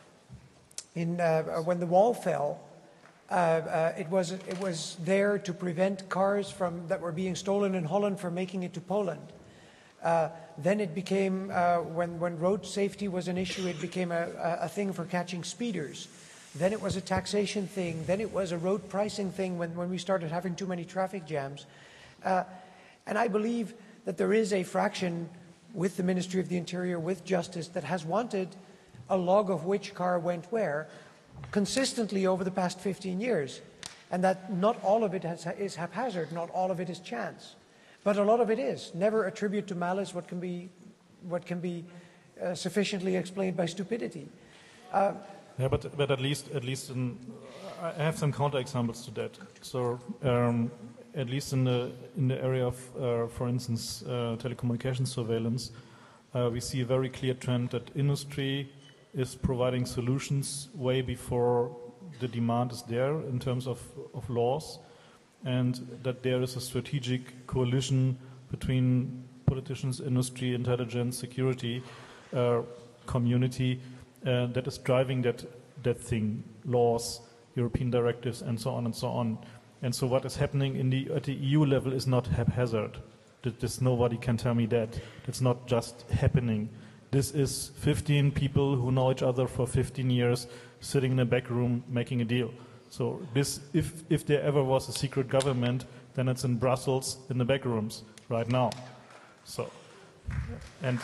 in uh, when the wall fell, uh, uh, it was it was there to prevent cars from that were being stolen in Holland from making it to Poland. Uh, then it became, uh, when, when road safety was an issue, it became a, a, a thing for catching speeders. Then it was a taxation thing. Then it was a road pricing thing when, when we started having too many traffic jams. Uh, and I believe that there is a fraction with the Ministry of the Interior, with Justice, that has wanted a log of which car went where consistently over the past fifteen years. And that not all of it has, is haphazard, not all of it is chance. But a lot of it is. Never attribute to malice what can be, what can be uh, sufficiently explained by stupidity. Uh, Yeah, but but at least at least in, I have some counterexamples to that. So um, at least in the in the area of, uh, for instance, uh, telecommunications surveillance, uh, we see a very clear trend that industry is providing solutions way before the demand is there in terms of, of laws, and that there is a strategic coalition between politicians, industry, intelligence, security, uh, community, uh, that is driving that that thing, laws, European directives, and so on and so on. And so what is happening in the, at the E U level is not haphazard. That this, nobody can tell me that. It's not just happening. This is fifteen people who know each other for fifteen years, sitting in a back room making a deal. So this, if, if there ever was a secret government, then it's in Brussels in the back rooms right now. So, and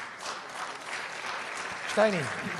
Steini.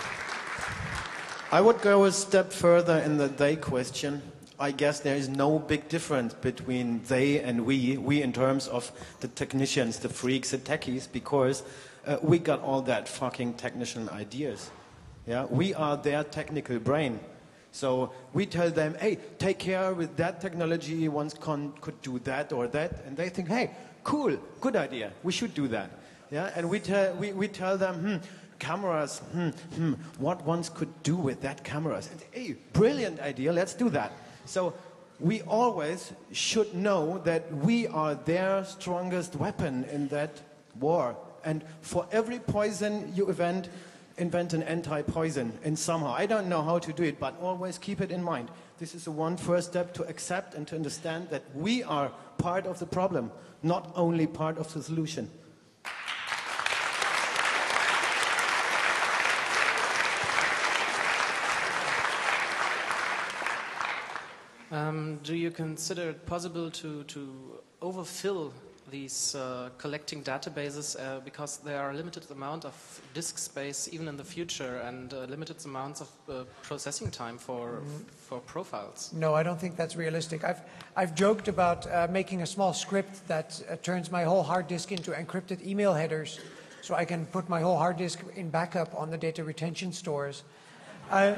I would go a step further in the they question. I guess there is no big difference between they and we, we in terms of the technicians, the freaks, the techies, because uh, we got all that fucking technician ideas. Yeah, we are their technical brain. So we tell them, hey, take care with that technology, one con could do that or that, and they think, hey, cool, good idea, we should do that. Yeah, and we, tell we, we tell them, hmm, cameras, hmm, hmm, what one could do with that cameras. And, hey, brilliant idea, let's do that. So we always should know that we are their strongest weapon in that war. And for every poison you invent, invent an anti-poison in somehow. I don't know how to do it, but always keep it in mind. This is the one first step to accept and to understand that we are part of the problem, not only part of the solution. Um, do you consider it possible to, to overfill these uh, collecting databases uh, because there are a limited amount of disk space even in the future and uh, limited amounts of uh, processing time for mm. for profiles? No, I don't think that's realistic. I've, I've joked about uh, making a small script that uh, turns my whole hard disk into encrypted email headers so I can put my whole hard disk in backup on the data retention stores. Uh,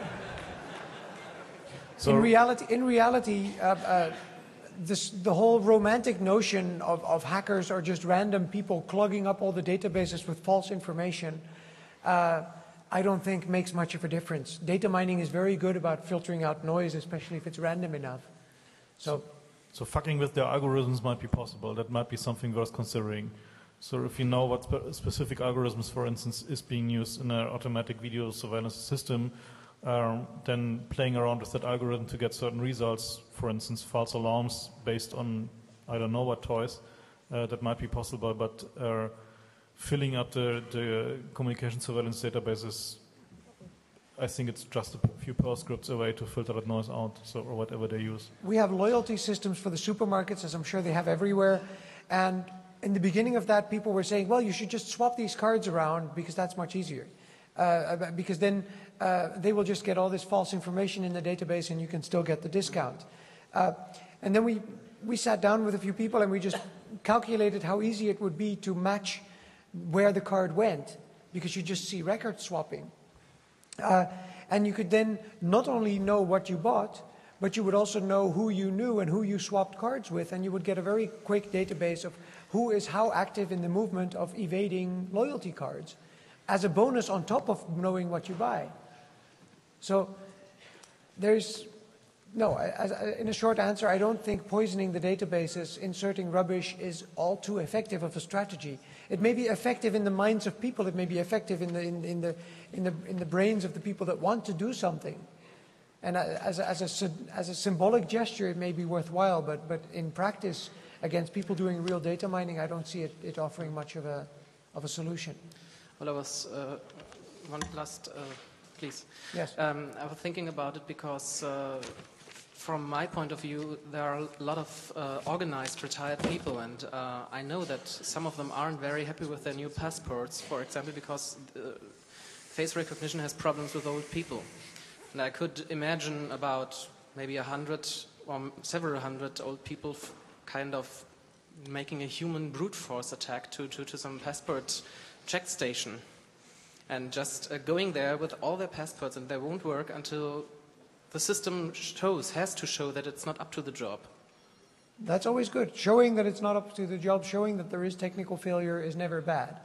so in reality, in reality uh, uh, This, the whole romantic notion of, of hackers or just random people clogging up all the databases with false information, uh, I don't think makes much of a difference. Data mining is very good about filtering out noise, especially if it's random enough. So, so fucking with their algorithms might be possible. That might be something worth considering. So if you know what spe specific algorithms, for instance, is being used in an automatic video surveillance system, Um, then playing around with that algorithm to get certain results, for instance, false alarms based on I don't know what toys, uh, that might be possible, but uh, filling up the, the communication surveillance databases, I think it's just a few Perl scripts away to filter that noise out, so, or whatever they use. We have loyalty systems for the supermarkets, as I'm sure they have everywhere, and in the beginning of that, people were saying, well, you should just swap these cards around because that's much easier. Uh, because then uh, they will just get all this false information in the database and you can still get the discount. Uh, and then we, we sat down with a few people and we just calculated how easy it would be to match where the card went, because you just see record swapping. Uh, and you could then not only know what you bought, but you would also know who you knew and who you swapped cards with, and you would get a very quick database of who is how active in the movement of evading loyalty cards, as a bonus on top of knowing what you buy. So there's, no, as, in a short answer, I don't think poisoning the databases, inserting rubbish is all too effective of a strategy. It may be effective in the minds of people, it may be effective in the, in, in the, in the, in the brains of the people that want to do something. And as a, as a, as a symbolic gesture, it may be worthwhile, but, but in practice, against people doing real data mining, I don't see it, it offering much of a, of a solution. Well, I was, uh, one last, uh, please. Yes. Um, I was thinking about it because, uh, from my point of view, there are a lot of uh, organized retired people, and uh, I know that some of them aren't very happy with their new passports, for example, because uh, face recognition has problems with old people. And I could imagine about maybe a hundred or several hundred old people f kind of making a human brute force attack to, to, to some passport check station and just uh, going there with all their passports, and they won't work until the system shows, has to show that it's not up to the job. That's always good. Showing that it's not up to the job, showing that there is technical failure is never bad.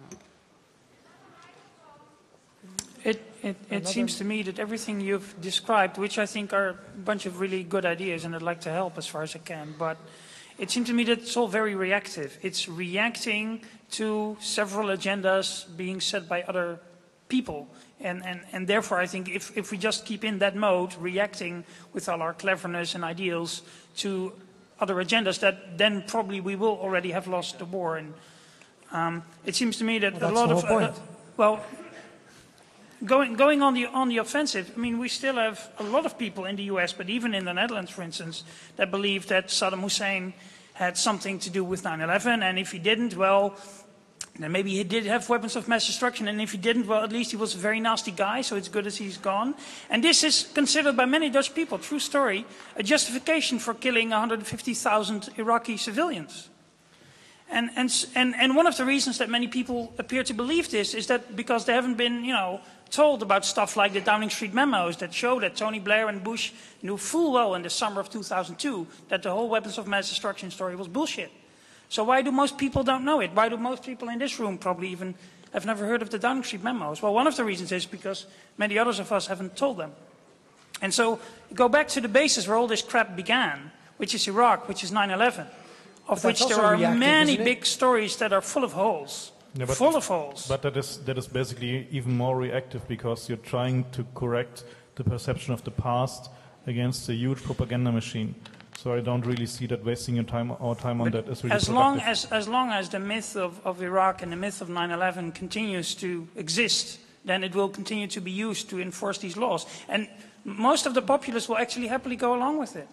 It, it, it seems to me that everything you've described, which I think are a bunch of really good ideas, and I'd like to help as far as I can, but it seems to me that it's all very reactive. It's reacting to several agendas being set by other people. And, and, and therefore, I think if, if we just keep in that mode, reacting with all our cleverness and ideals to other agendas, that then probably we will already have lost the war. And um, it seems to me that well, a lot of... Uh, well, going, going on, the, on the offensive, I mean, we still have a lot of people in the U S, but even in the Netherlands, for instance, that believe that Saddam Hussein had something to do with nine eleven, and if he didn't, well, then maybe he did have weapons of mass destruction, and if he didn't, well, at least he was a very nasty guy, so it's good as he's gone. And this is considered by many Dutch people, true story, a justification for killing one hundred fifty thousand Iraqi civilians. And, and, and, and one of the reasons that many people appear to believe this is that because they haven't been, you know, told about stuff like the Downing Street memos that show that Tony Blair and Bush knew full well in the summer of two thousand two that the whole weapons of mass destruction story was bullshit. So why do most people don't know it? Why do most people in this room probably even have never heard of the Downing Street memos? Well, one of the reasons is because many others of us haven't told them. And so go back to the basis where all this crap began, which is Iraq, which is nine eleven, of which there are many big stories that are full of holes. Yeah, but full of holes. But that is, that is basically even more reactive because you're trying to correct the perception of the past against a huge propaganda machine. So I don't really see that wasting your time, our time on but that is really as productive. long as, as long as the myth of, of Iraq and the myth of nine eleven continues to exist, then it will continue to be used to enforce these laws. And most of the populace will actually happily go along with it.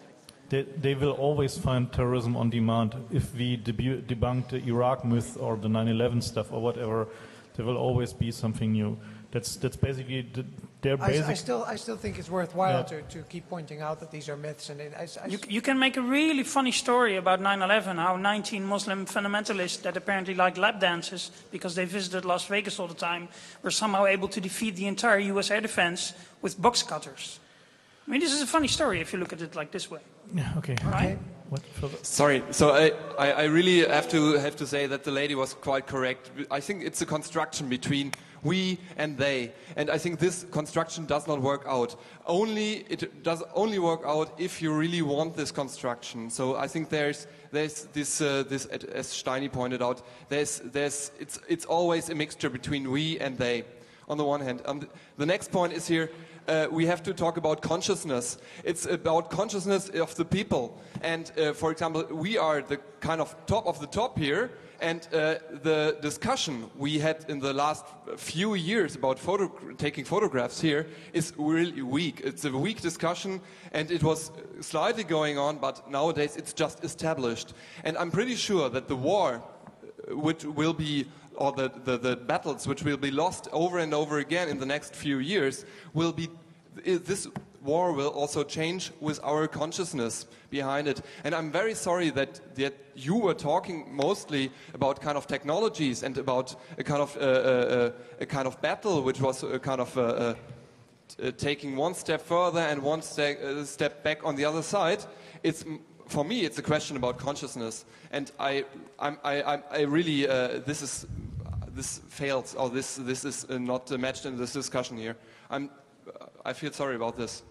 they, they will always find terrorism on demand. If we debu- debunk the Iraq myth or the nine eleven stuff or whatever, there will always be something new. That's that's basically the, their basic. I, I still I still think it's worthwhile Yeah. to, to keep pointing out that these are myths, and it, I, I, You, you can make a really funny story about nine eleven, how nineteen Muslim fundamentalists that apparently like lap dances because they visited Las Vegas all the time were somehow able to defeat the entire U S air defense with box cutters. I mean, this is a funny story if you look at it like this way. Yeah, okay. Right? What further? Sorry, so I, I, I really have to have to say that the lady was quite correct. I think it's a construction between we and they, and I think this construction does not work out. Only it does only work out if you really want this construction. So I think there's there's this uh, this as Steini pointed out. There's there's it's it's always a mixture between we and they. On the one hand, um, the next point is here. Uh, we have to talk about consciousness. It's about consciousness of the people. And uh, for example, we are the kind of top of the top here. And uh, the discussion we had in the last few years about photo taking photographs here is really weak. It's a weak discussion, and it was slightly going on, but nowadays it's just established. And I'm pretty sure that the war, which will be or the, the, the battles which will be lost over and over again in the next few years will be, this war will also change with our consciousness behind it. And I'm very sorry that, that you were talking mostly about kind of technologies and about a kind of, uh, uh, a kind of battle which was a kind of uh, uh, t- taking one step further and one ste- uh, step back on the other side. It's For me, it's a question about consciousness, and I, I'm, I, I, I really, uh, this is, this fails, or this, this is uh, not matched in this discussion here. I'm, I feel sorry about this.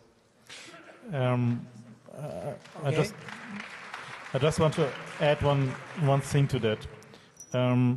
Um, uh, I Okay. just, I just want to add one one thing to that. Um,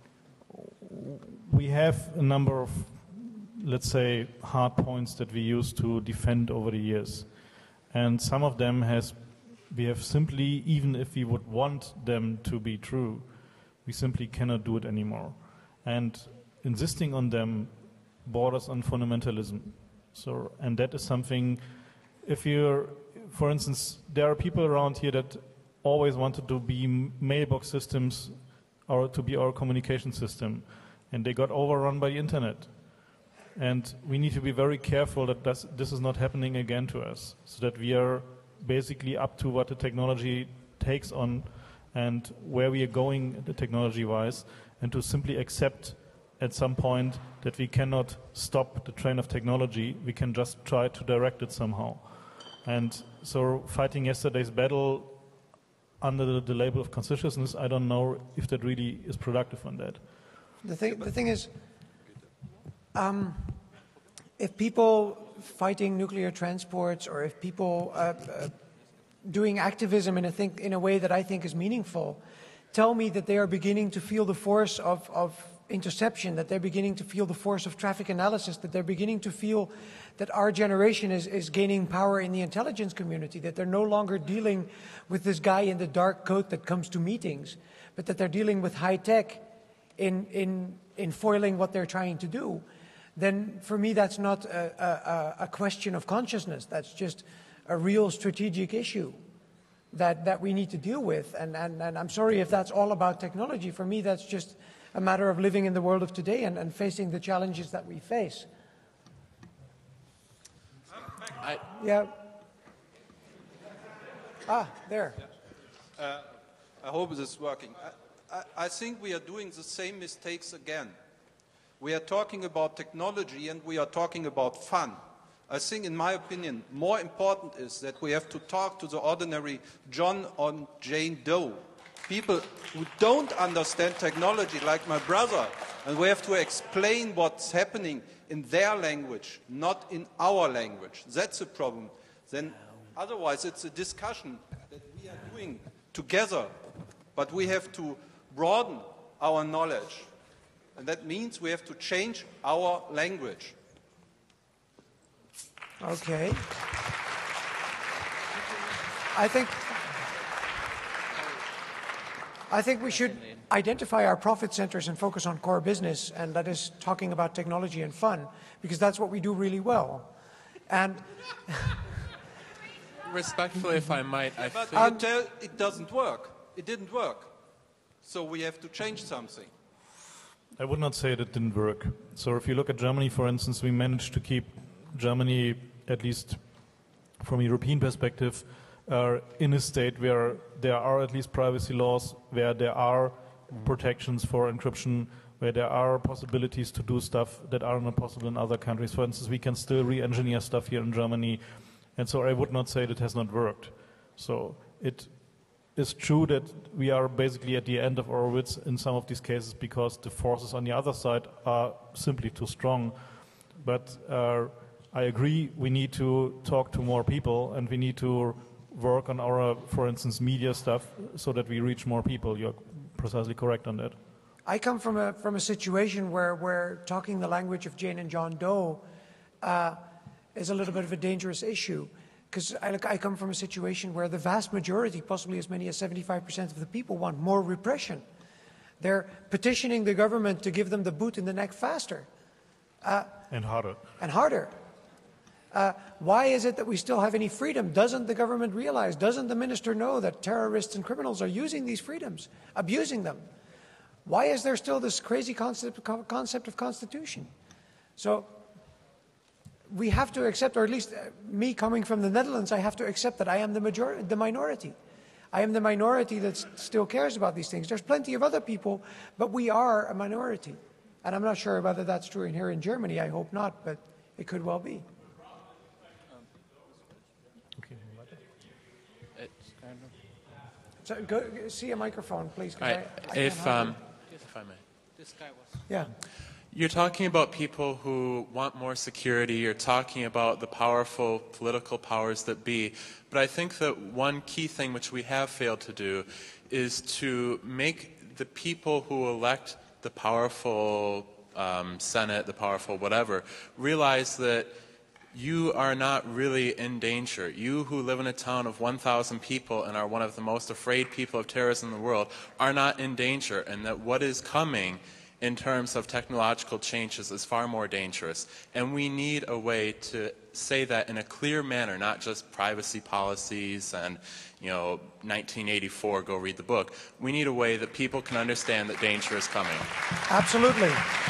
we have a number of, let's say, hard points that we use to defend over the years, and some of them has. We have simply, even if we would want them to be true, we simply cannot do it anymore. And insisting on them borders on fundamentalism. So, and that is something, if you're, for instance, there are people around here that always wanted to be mailbox systems or to be our communication system, and they got overrun by the internet. And we need to be very careful that this, this is not happening again to us, so that we are basically up to what the technology takes on and where we are going the technology-wise, and to simply accept at some point that we cannot stop the train of technology, we can just try to direct it somehow. And so fighting yesterday's battle under the, the label of consciousness, I don't know if that really is productive on that. The thing, the thing is, um, if people fighting nuclear transports, or if people uh, uh, doing activism in a, think, in a way that I think is meaningful, tell me that they are beginning to feel the force of, of interception, that they're beginning to feel the force of traffic analysis, that they're beginning to feel that our generation is, is gaining power in the intelligence community, that they're no longer dealing with this guy in the dark coat that comes to meetings, but that they're dealing with high tech in, in, in foiling what they're trying to do, then for me that's not a, a, a question of consciousness. That's just a real strategic issue that, that we need to deal with. And, and, and I'm sorry if that's all about technology. For me, that's just a matter of living in the world of today and, and facing the challenges that we face. I, Yeah. Ah, there. Uh, I hope this is working. I, I, I think we are doing the same mistakes again. We are talking about technology and we are talking about fun. I think, in my opinion, more important is that we have to talk to the ordinary John or Jane Doe, people who don't understand technology, like my brother, and we have to explain what's happening in their language, not in our language. That's a problem. Then, otherwise, it's a discussion that we are doing together, but we have to broaden our knowledge. And that means we have to change our language. Okay. I think I think we should identify our profit centers and focus on core business, and that is talking about technology and fun, because that's what we do really well. And respectfully, if I might, I But think... you tell it doesn't work. It didn't work. So we have to change something. I would not say that it didn't work. So if you look at Germany, for instance, we managed to keep Germany, at least from a European perspective, uh, in a state where there are at least privacy laws, where there are protections for encryption, where there are possibilities to do stuff that are not possible in other countries. For instance, we can still re-engineer stuff here in Germany. And so I would not say that it has not worked. So it is true that we are basically at the end of our wits in some of these cases because the forces on the other side are simply too strong. But uh, I agree we need to talk to more people and we need to work on our, for instance, media stuff so that we reach more people. You're precisely correct on that. I come from a, from a situation where, where talking the language of Jane and John Doe uh, is a little bit of a dangerous issue. Because I, I come from a situation where the vast majority, possibly as many as seventy-five percent of the people, want more repression. They're petitioning the government to give them the boot in the neck faster. Uh, and harder. And harder. Uh, why is it that we still have any freedom? Doesn't the government realize, doesn't the minister know that terrorists and criminals are using these freedoms, abusing them? Why is there still this crazy concept, concept of constitution? So we have to accept, or at least uh, me coming from the Netherlands, I have to accept that I am the majority, the minority. I am the minority that still cares about these things. There's plenty of other people, but we are a minority. And I'm not sure whether that's true in here in Germany. I hope not, but it could well be. So go see a microphone, please. I, I, I if, um, if I may. This guy was. Yeah. You're talking about people who want more security. You're talking about the powerful political powers that be. But I think that one key thing which we have failed to do is to make the people who elect the powerful um, Senate, the powerful whatever, realize that you are not really in danger. You who live in a town of one thousand people and are one of the most afraid people of terrorism in the world are not in danger, and that what is coming in terms of technological changes is far more dangerous. And we need a way to say that in a clear manner, not just privacy policies and, you know, nineteen eighty-four, go read the book. We need a way that people can understand that danger is coming. Absolutely.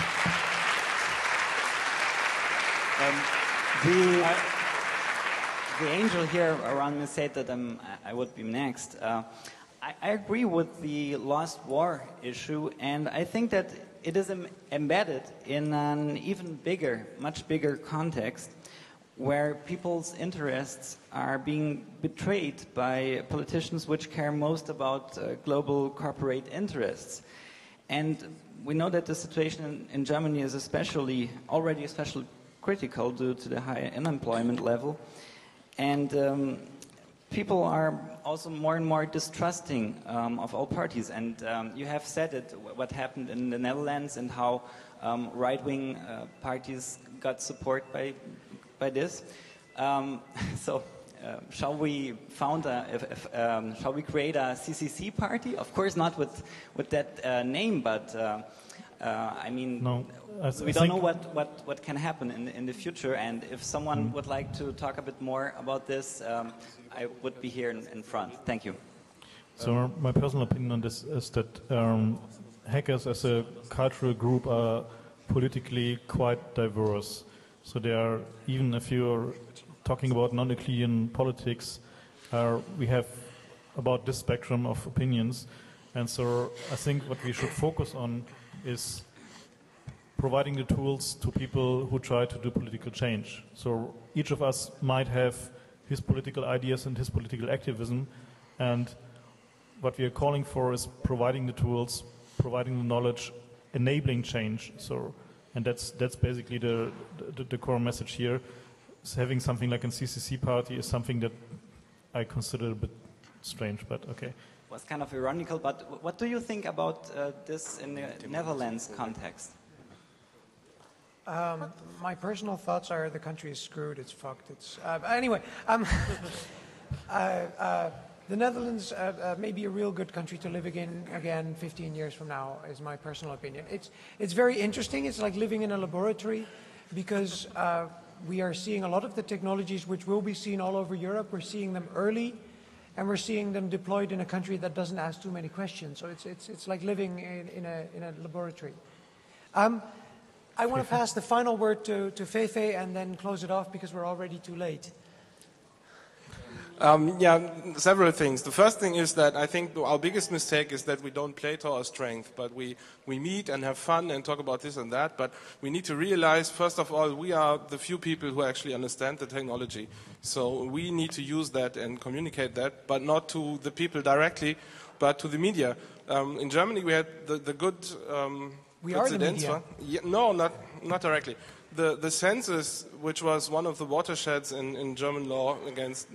Um, the, uh, the angel here around me said that um, I would be next. Uh, I, I agree with the lost war issue, and I think that it is em embedded in an even bigger, much bigger context where people's interests are being betrayed by politicians which care most about uh, global corporate interests. And we know that the situation in, in Germany is especially, already especially critical due to the high unemployment level. And um, people are also more and more distrusting um, of all parties. And um, you have said it, what happened in the Netherlands and how um, right-wing uh, parties got support by, by this. Um, so uh, shall we found a, if, if, um, shall we create a C C C party? Of course not with, with that uh, name, but uh, uh, I mean, no, I we don't know what, what, what can happen in, in the future. And if someone mm. would like to talk a bit more about this, um, I would be here in, in front. Thank you. So my personal opinion on this is that um, hackers as a cultural group are politically quite diverse. So they are, even if you're talking about non-Euclidean politics, uh, we have about this spectrum of opinions. And so I think what we should focus on is providing the tools to people who try to do political change. So each of us might have his political ideas and his political activism, and what we are calling for is providing the tools, providing the knowledge, enabling change. So, and that's that's basically the the, the core message here. So having something like a C C C party is something that I consider a bit strange, but okay. It was kind of ironical, but what do you think about uh, this in the Netherlands context? Um, my personal thoughts are the country is screwed, it's fucked, it's... Uh, anyway, um, uh, uh, the Netherlands uh, uh, may be a real good country to live in again fifteen years from now, is my personal opinion. It's, it's very interesting, it's like living in a laboratory, because uh, we are seeing a lot of the technologies which will be seen all over Europe. We're seeing them early, and we're seeing them deployed in a country that doesn't ask too many questions. So it's, it's, it's like living in, in, a, in a laboratory. Um, I want to pass the final word to, to Feifei and then close it off because we're already too late. Um, yeah, several things. The first thing is that I think our biggest mistake is that we don't play to our strength, but we, we meet and have fun and talk about this and that. But we need to realize, first of all, we are the few people who actually understand the technology. So we need to use that and communicate that, but not to the people directly, but to the media. Um, in Germany, we had the, the good um, we are the media. Yeah, no, not, not directly. The, the census, which was one of the watersheds in, in German law against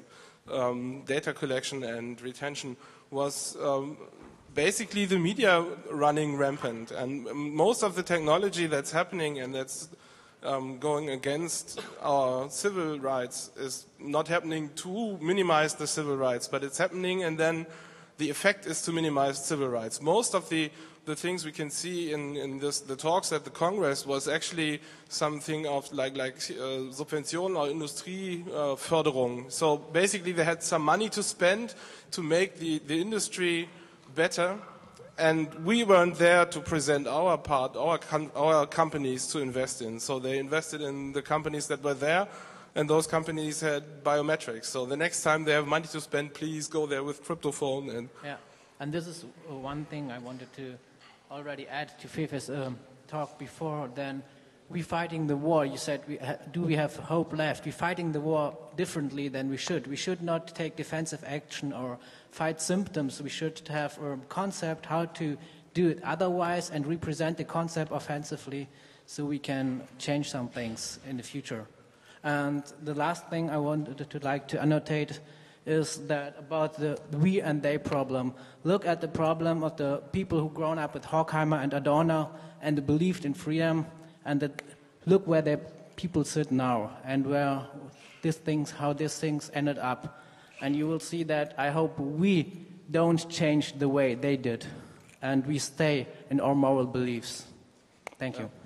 Um, data collection and retention, was um, basically the media running rampant. And most of the technology that's happening and that's um, going against our civil rights is not happening to minimize the civil rights, but it's happening and then the effect is to minimize civil rights. Most of the the things we can see in, in this, the talks at the Congress was actually something of like, like uh, Subventionen or Industrieförderung. Uh, so basically they had some money to spend to make the, the industry better, and we weren't there to present our part, our, com our companies to invest in. So they invested in the companies that were there, and those companies had biometrics. So the next time they have money to spend, please go there with cryptophone. And yeah, and this is one thing I wanted to already add to Feifei's um, talk before. Then we fighting the war. You said, we ha do we have hope left? We're fighting the war differently than we should. We should not take defensive action or fight symptoms. We should have a concept how to do it otherwise and represent the concept offensively so we can change some things in the future. And the last thing I wanted to like to annotate is that about the we and they problem. Look at the problem of the people who grown up with Horkheimer and Adorno and believed in freedom, and that look where the people sit now and where these things, how these things ended up. And you will see that I hope we don't change the way they did, and we stay in our moral beliefs. Thank you.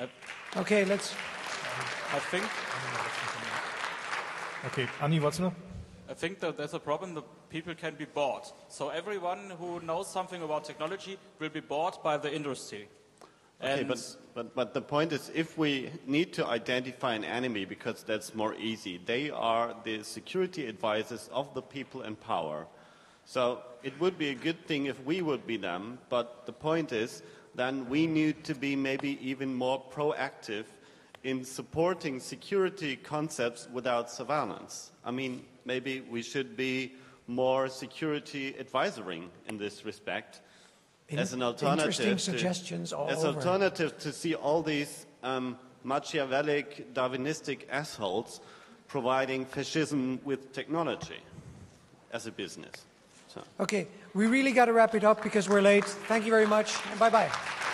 Okay, let's. I think. Okay, Anni, what's now? I think that there's a problem that people can be bought. So everyone who knows something about technology will be bought by the industry. Okay, but, but, but the point is, if we need to identify an enemy, because that's more easy, they are the security advisors of the people in power. So it would be a good thing if we would be them, but the point is, then we need to be maybe even more proactive in supporting security concepts without surveillance. I mean, maybe we should be more security advisory in this respect, In as an alternative. Interesting to, suggestions all As over. alternative to see all these um, Machiavellic, Darwinistic assholes providing fascism with technology as a business. So. Okay, we really got to wrap it up because we're late. Thank you very much, and bye-bye.